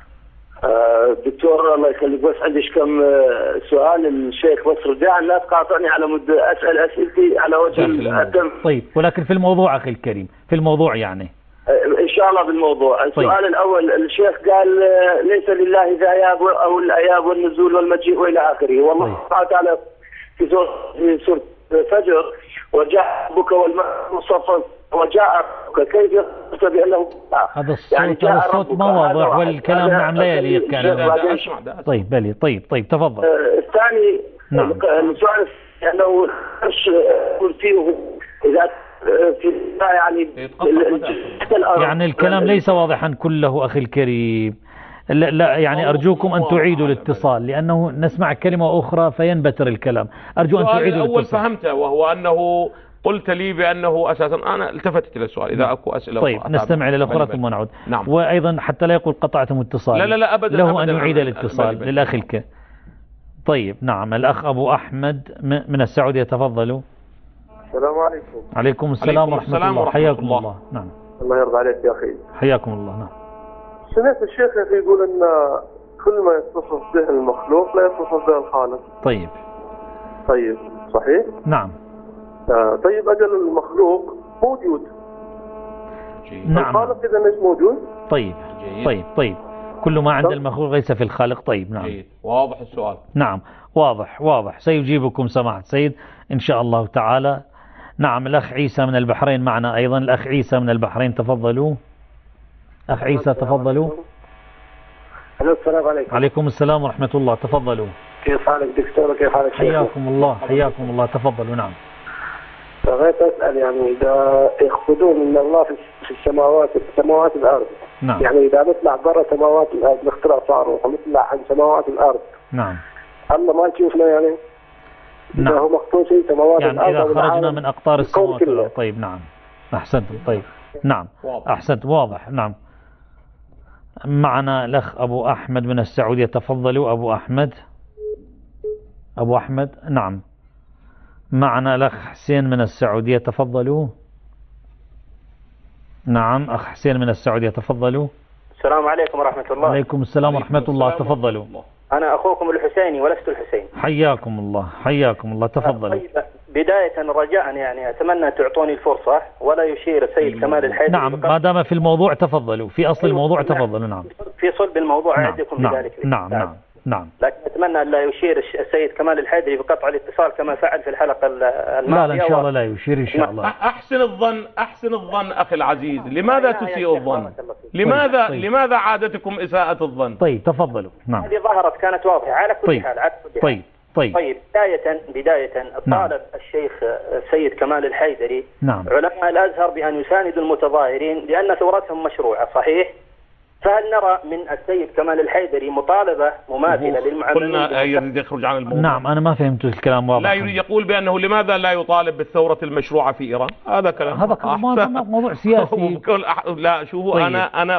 دكتور الله يخليك، بس عندي كم سؤال الشيخ، بس رجاء لا تقاطعني على مد أسأل أسئلتي على وجه الدم. طيب، ولكن في الموضوع أخي الكريم، في الموضوع يعني إن شاء الله بالموضوع. السؤال طيب. الأول، الشيخ قال ليس لله ذاياب أو الأياب والنزول والمجيء وإلى آخره، والله سبحانه وتعالى في سورة الفجر وجاء ربك والملك صفا وجاء ربك، كيف يخبر بأنه هذا الصوت يعني هذا الصوت ما واضح، والكلام نعم لا يليق كلام. طيب بلي طيب تفضل. الثاني، نعم، السؤال أنه يقول فيه إذا في يعني الكلام ليس واضحا كله أخي الكريم. لا يعني أرجوكم أن تعيدوا الاتصال، لأنه نسمع كلمة أخرى فينبتر الكلام. أرجو أن تعيدوا الاتصال. الأول فهمته، وهو أنه قلت لي بأنه أساسا أنا التفتت إلى السؤال. إذا أكو أسئلة طيب نستمع إلى الأخرى ثم نعود. نعم. وأيضا حتى لا يقول قطعتم اتصال، لا أبدا، له أن يعيد الاتصال للأخ الكريم. طيب نعم، الأخ أبو أحمد من السعودية، تفضلوا. السلام عليكم. عليكم السلام ورحمة الله. حياكم الله. نعم. الله يرضى عليك يا أخي. حياكم الله. نعم. سمعت الشيخ يقول أن كل ما يتصف به المخلوق لا يتصف به الخالق. طيب صحيح؟ نعم. طيب أجل المخلوق موجود. نعم. الخالق إذا ليش موجود؟ طيب كل ما عند المخلوق ليس في الخالق. طيب نعم. واضح السؤال. نعم واضح. سيجيبكم سماحة سيد إن شاء الله تعالى. نعم، الأخ عيسى من البحرين معنا أيضا. الأخ عيسى من البحرين، تفضلوا. أخ عيسى تفضلوا. السلام عليكم. عليكم السلام ورحمة الله، تفضلوا. كيف حالك دكتور وكيف حالك شيخ؟ حياكم الله تفضلوا. نعم. بغيت أسأل، يعني إذا يخفضون من الله في السماوات الأرض، نعم، يعني إذا نطلع برا سماوات الأرض نخترع صاروخ ونطلع عن سماوات الأرض، نعم، الله ما تشوفنا يعني؟ نعم. هو مخطوط في سماوات يعني الأرض إذا خرجنا من أقطار السماوات والأرض. طيب نعم، أحسنتم. طيب نعم، أحسنت، واضح. نعم. معنا الأخ أبو أحمد من السعودية، تفضلوا أبو أحمد. أبو أحمد نعم. معنا الأخ حسين من السعودية، تفضلوا. نعم أخ حسين من السعودية، تفضلوا. السلام عليكم ورحمة الله. عليكم السلام ورحمة الله، تفضلوا. أنا أخوكم الحسيني ولست الحسين. حياكم الله، حياكم الله، تفضلوا. بداية رجاء يعني أتمنى تعطوني الفرصة ولا يشير السيد كمال الحيدري. نعم ما دام في الموضوع تفضلوا، في أصل الموضوع تفضلوا. نعم في صلب الموضوع نعم. أعدكم نعم. بذلك. نعم نعم نعم. لكن أتمنى أن لا يشير السيد كمال الحيدري بقطع الاتصال كما فعل في الحلقة الماضية. لا إن شاء الله لا يشير إن شاء الله. أحسن الظن أخي العزيز، لماذا تسيء الظن؟ لماذا عادتكم إساءة الظن؟ طيب تفضلوا. نعم. هذه ظهرت كانت واضحة على كل حال. طيب بداية طالب الشيخ السيد كمال الحيدري نعم. علماء الأزهر بأن يساندوا المتظاهرين لأن ثورتهم مشروعة، صحيح؟ فهل نرى من السيد كمال الحيدري مطالبة مماثلة للمعلمين؟ قلنا يريد يخرج عن الموضوع. نعم أنا ما فهمت الكلام واضح. لا يريد يقول بأنه لماذا لا يطالب بالثورة المشروعة في إيران. هذا كلام موضوع سياسي. لا شوفوا طيب. أنا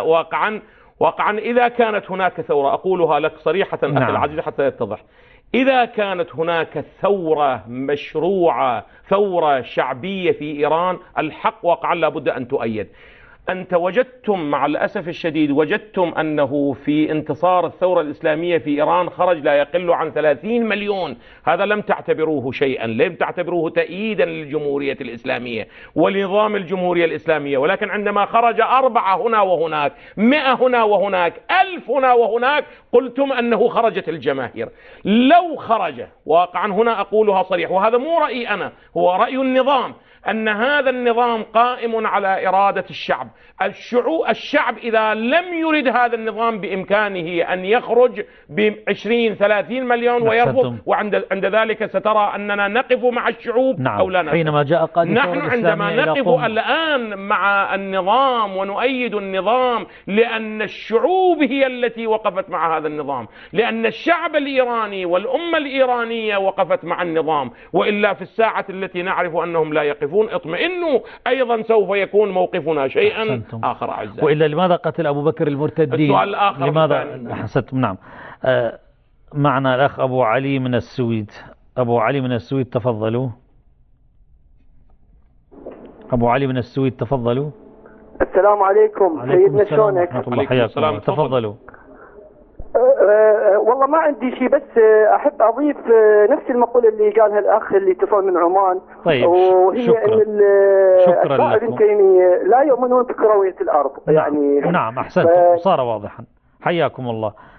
واقعا إذا كانت هناك ثورة، أقولها لك صريحة أخي العزيز حتى يتضح، إذا كانت هناك ثورة مشروعة، ثورة شعبية في إيران، الحق واقعا لابد أن تؤيد. أنت وجدتم مع الأسف الشديد وجدتم أنه في انتصار الثورة الإسلامية في إيران خرج لا يقل عن 30 مليون. هذا لم تعتبروه شيئا، لم تعتبروه تأييدا للجمهورية الإسلامية ولنظام الجمهورية الإسلامية، ولكن عندما خرج 4 هنا وهناك، 100 هنا وهناك، 1000 هنا وهناك، قلتم أنه خرجت الجماهير. لو خرج واقعا، هنا أقولها صريح وهذا مو رأيي أنا، هو رأي النظام، أن هذا النظام قائم على إرادة الشعب. الشعب إذا لم يرد هذا النظام بإمكانه أن يخرج ب20-30 مليون ويرفض، وعند ذلك سترى أننا نقف مع الشعوب. نعم. أو لا نقف. حينما جاء قائد نحن عندما نقف الآن مع النظام ونؤيد النظام لأن الشعوب هي التي وقفت مع هذا النظام، لأن الشعب الإيراني والأمة الإيرانية وقفت مع النظام، وإلا في الساعة التي نعرف أنهم لا يقفون اطمئنوا أيضا سوف يكون موقفنا شيئا آخر. أعزائي، وإلا لماذا قتل أبو بكر المرتدين؟ السؤال الآخر لماذا أحسنتم؟ نعم. معنا الأخ أبو علي من السويد. أبو علي من السويد، تفضلوا. أبو علي من السويد، تفضلوا. السلام عليكم سيدنا، شلونك؟ حياكم، تفضلوا. والله ما عندي شيء، بس أحب أضيف نفس المقولة اللي قالها الأخ اللي اتصل من عمان. طيب وهي شكرا. أن شكرا لكم. لا يؤمنون بكروية الأرض. نعم. يعني نعم أحسنتم، صار واضحا. حياكم الله.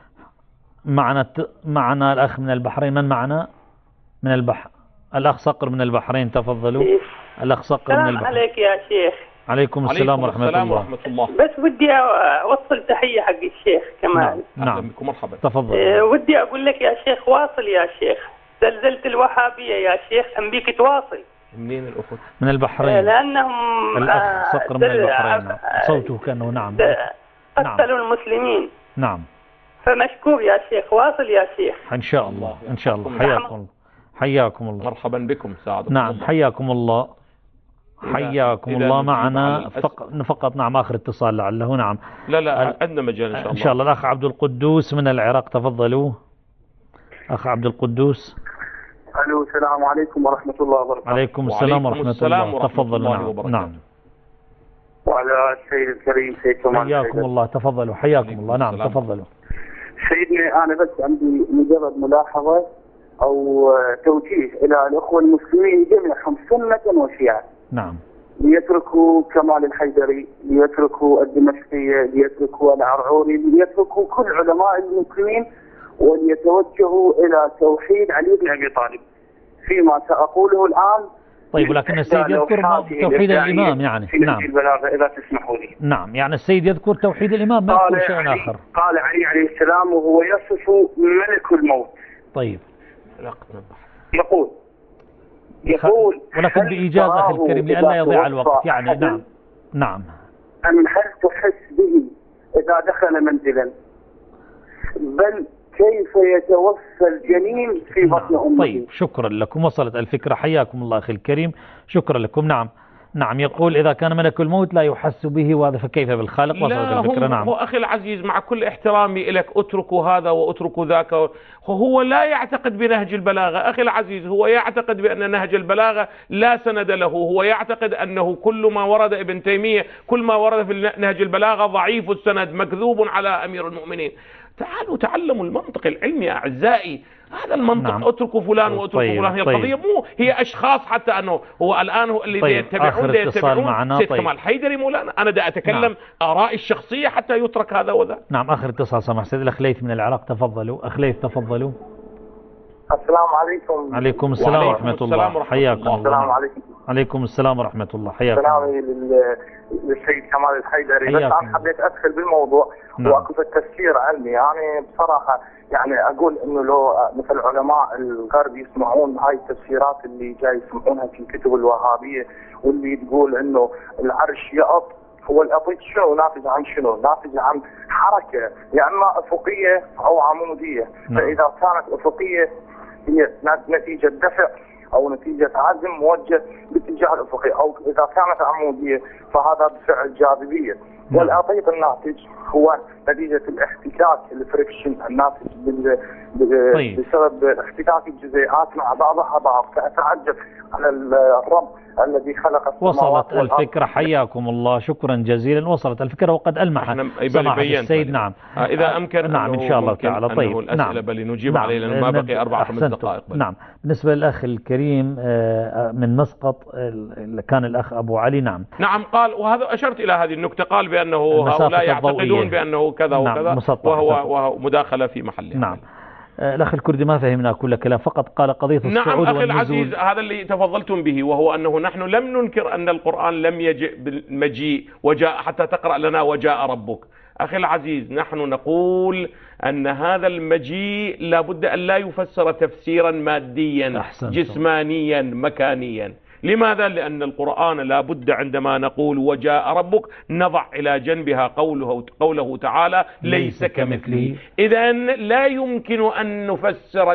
معنا الأخ من البحرين. من معنا من البحر؟ الأخ صقر من البحرين، تفضلوا. الأخ صقر من البحرين. السلام عليك يا شيخ. عليكم السلام ورحمة الله. بس ودي أوصل تحية حق الشيخ كمال. نعم. مرحبا. تفضل. ودي أقول لك يا شيخ، واصل يا شيخ، زلزلة الوهابية يا شيخ، أنبيك تواصل. منين الأخوة؟ من البحرين. لأنهم الأخ صقر من البحرين، صوته كأنه نعم قتلوا المسلمين. نعم. فمشكور يا شيخ، واصل يا شيخ. إن شاء الله إن شاء الله. حياكم الله. حياكم الله. مرحبا بكم سعادة. نعم حياكم الله. حياكم الله. معنا فقط نعم آخر اتصال لعله. نعم لا عندنا مجال إن شاء الله. إن شاء الله. الأخ عبد القدوس من العراق، تفضلوا. أخ عبد القدوس. الو السلام عليكم ورحمة الله وبركاته. عليكم السلام ورحمة الله. تفضلوا. نعم. وعلى السيد الكريم سيد كمال. حياكم الله، تفضلوا. حياكم الله. نعم تفضلوا. سيدني أنا بس عندي مجرد ملاحظة أو توجيه إلى الأخوة المسلمين جميعهم سنة وشيعة. نعم. ليتركوا كمال الحيدري، ليتركوا الدمشقية، ليتركوا العرعوري، ليتركوا كل علماء المسلمين، وليتوجهوا إلى توحيد علي بن أبي طالب فيما سأقوله الآن. طيب ولكن السيد يذكر توحيد الإمام يعني. نعم. البلاغة إذا تسمحوا لي. نعم يعني السيد يذكر توحيد الإمام، ما يذكر شيء آخر. قال علي عليه السلام وهو يصف ملك الموت. طيب. يقول ولكن بإيجاز أخي الكريم لئلا يضيع الوقت يعني. نعم. نعم. أن هل تحس به إذا دخل منزلا، بل كيف يتوفى الجنين في بطن أمه. طيب شكرا لكم، وصلت الفكرة. حياكم الله أخي الكريم، شكرا لكم. نعم نعم، يقول إذا كان ملك الموت لا يحس به، وهذا فكيف بالخالق؟ وصلت الفكرة. نعم. هو أخي العزيز مع كل احترامي لك اتركوا هذا واتركوا ذاك، هو لا يعتقد بنهج البلاغة. أخي العزيز هو يعتقد بأن نهج البلاغة لا سند له، هو يعتقد أنه كل ما ورد ابن تيمية، كل ما ورد في نهج البلاغة ضعيف السند مكذوب على أمير المؤمنين. تعالوا تعلموا المنطق العلمي أعزائي، هذا المنطق. نعم. اتركوا فلان واتركوا فلان، هي القضية مو هي أشخاص، حتى أنه هو الآن هو اللي يتبعون سيد كمال حيدري مولانا. أنا دا أتكلم نعم. آرائي الشخصية حتى يترك هذا وذا. نعم. آخر اتصال سمح سيد الأخ ليث من العراق، تفضلوا. أخ ليث تفضلوا. السلام عليكم. عليكم السلام ورحمة الله، حياكم الله. السلام عليكم. عليكم السلام ورحمة الله، حياكم. سلامي للسيد كمال الحيدري. بس أنا حبيت أدخل بالموضوع وأكو التفسير علمي. يعني بصراحة يعني أقول إنه لو مثل علماء الغرب يسمعون هاي التفسيرات اللي جاي يسمعونها في الكتب الوهابية، واللي تقول إنه العرش يقط، هو الأطيق شنو ناتج عن شنو؟ ناتج عن حركة يا إما أفقية أو عمودية. فإذا كانت أفقية هي نتيجة دفع أو نتيجة عزم موجه باتجاه الأفقي، أو إذا كانت عمودية فهذا بفعل جاذبية. والأطيق الناتج هو نتيجة الاحتكاك، الفريكشن الناتج بسبب احتكاك الجزيئات مع بعضها بعض. فأتعجب على الرب الذي خلق السماوات. وصلت الفكرة، حياكم الله، شكرا جزيلا. وصلت الفكرة وقد ألمح سماحة السيد. نعم. إذا أمكن نعم إن شاء الله تعالى. طيب الأسئلة بل نجيب عليه لأنه ما بقي 4-5 دقائق. نعم. بالنسبة للأخ الكريم من مسقط كان الأخ أبو علي. نعم. نعم قال، وهذا أشرت إلى هذه النكتة، قال بأنه هؤلاء يعتقدون بأنه كذا وكذا. نعم. وهو مداخلة في محله. نعم. الأخ الكردي ما فهمنا كل كلام، فقط قال قضية الصعود والنزول. نعم أخي العزيز، هذا اللي تفضلتم به، وهو أنه نحن لم ننكر أن القرآن لم يجئ بالمجيء وجاء حتى تقرأ لنا وجاء ربك. أخي العزيز نحن نقول أن هذا المجيء لابد أن لا يفسر تفسيرا ماديا جسمانيا مكانيا. لماذا؟ لأن القرآن لابد عندما نقول وجاء ربك نضع إلى جنبها قوله تعالى ليس كمثله. إذن لا يمكن أن نفسر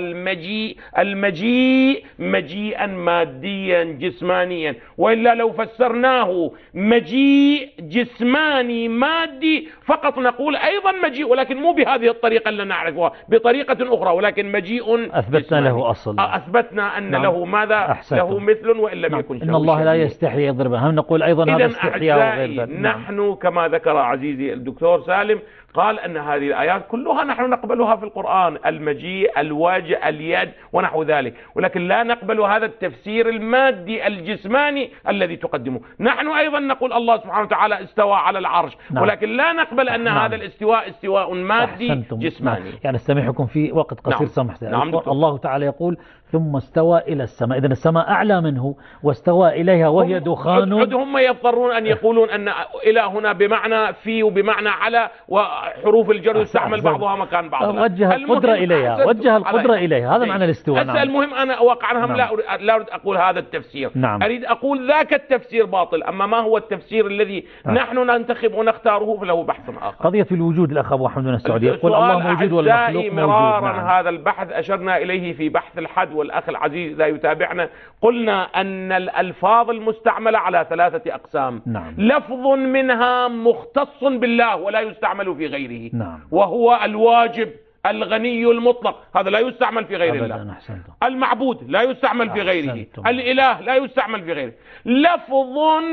المجيء مجيئا ماديا جسمانيا، وإلا لو فسرناه مجيء جسماني مادي فقط نقول أيضا مجيء، ولكن مو بهذه الطريقة اللي نعرفها، بطريقة أخرى، ولكن مجيء أثبتنا جسماني. له أصل. أثبتنا أن له ماذا؟ له مثل وإن لم يكن إن الله لا يستحي يضربها. هم نقول أيضا هذا استحياء وغير ذلك. نحن كما ذكر عزيزي الدكتور سالم قال أن هذه الآيات كلها نحن نقبلها في القرآن، المجيء، الوجه، اليد ونحو ذلك، ولكن لا نقبل هذا التفسير المادي الجسماني الذي تقدمه. نحن أيضا نقول الله سبحانه وتعالى استوى على العرش، ولكن لا نقبل أن هذا الاستواء استواء مادي جسماني. يعني استمعكم في وقت قصير سمحت. الله تعالى يقول ثم استوى إلى السماء، إذن السماء أعلى منه واستوى إليها وهي دخان. هم يضطرون أن يقولون أن إلى هنا بمعنى في وبمعنى على، وحروف الجر يستعمل بعضها مكان بعض. وجه القدرة إليها، وجه القدرة إليها، هذا معنى الاستواء. نعم. المهم أنا واقعا هم لا أريد أقول هذا التفسير. نعم. أريد أقول ذاك التفسير باطل، أما ما هو التفسير الذي نحن ننتخب ونختاره فله بحث آخر. قضية الوجود الأخ أبو حمد من السعودية يقول الله موجود والمخلوق موجود. مرارا هذا البحث أشرنا إليه في بحث الحد، والأخ العزيز لا يتابعنا قلنا أن الألفاظ المستعملة على 3 أقسام. نعم. لفظ منها مختص بالله ولا يستعمل في غيره. نعم. وهو الواجب الغني المطلق، هذا لا يستعمل في غير الله. المعبود لا يستعمل في غيره. الإله لا يستعمل في غيره. لفظ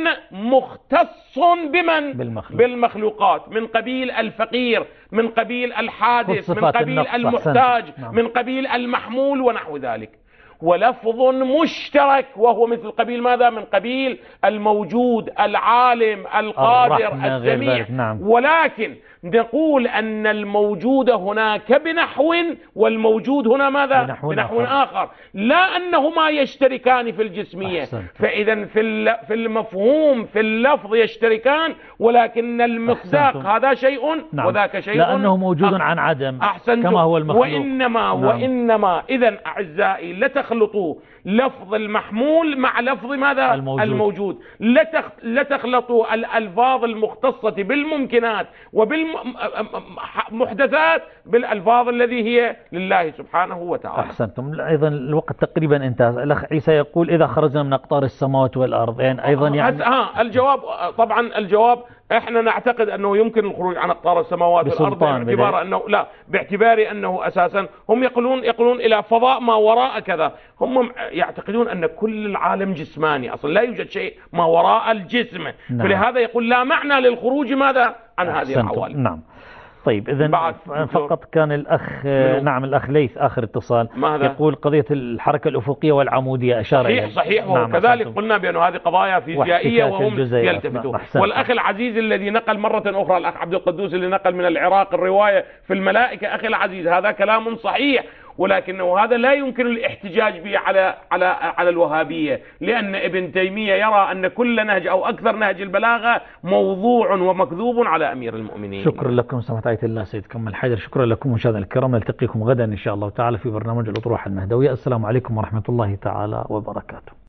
مختص بمن؟ بالمخلوقات، من قبيل الفقير، من قبيل الحادث، من قبيل المحتاج، من قبيل المحمول ونحو ذلك. ولفظ مشترك وهو مثل قبيل ماذا؟ من قبيل الموجود، العالم، القادر، السميع. نعم. ولكن نقول أن الموجود هناك بنحو، والموجود هنا ماذا؟ بنحو آخر، لا أنهما يشتركان في الجسمية. فإذا في المفهوم في اللفظ يشتركان، ولكن المصداق هذا شيء وذاك شيء، لأنه موجود عن عدم كما هو المخلوق. وإنما إذا أعزائي لا تخلطوا لفظ المحمول مع لفظ ماذا؟ الموجود. لا تخلطوا الألفاظ المختصة بالممكنات وبالمحدثات بالألفاظ الذي هي لله سبحانه وتعالى. أحسنتم. أيضا الوقت تقريبا انتهى. الأخ عيسى يقول إذا خرجنا من أقطار السماوات والأرض، يعني أيضا يعني الجواب طبعا الجواب احنا نعتقد انه يمكن الخروج عن اقطار السماوات والارض باعتبار انه اساسا هم يقولون الى فضاء ما وراء كذا. هم يعتقدون ان كل العالم جسماني، اصلا لا يوجد شيء ما وراء الجسم. نعم. فلهذا يقول لا معنى للخروج ماذا عن هذه العوالم. نعم. طيب إذن فقط كان الأخ نعم الأخ ليث آخر اتصال يقول قضية الحركة الأفقية والعمودية أشار صحيح وكذلك قلنا بأن هذه قضايا فيزيائية وهم يلتفتون. والأخ العزيز الذي نقل مرة أخرى، الأخ عبد القدوس اللي نقل من العراق الرواية في الملائكة، أخي العزيز هذا كلام صحيح، ولكنه هذا لا يمكن الاحتجاج به على الوهابية، لأن ابن تيمية يرى أن كل نهج أو أكثر نهج البلاغة موضوع ومكذوب على أمير المؤمنين. شكرا لكم سماحة آية الله سيد كمال حيدر، شكرا لكم مشاهدينا الكرام، نلتقيكم غدا إن شاء الله تعالى في برنامج الأطروحة المهدوية. السلام عليكم ورحمة الله تعالى وبركاته.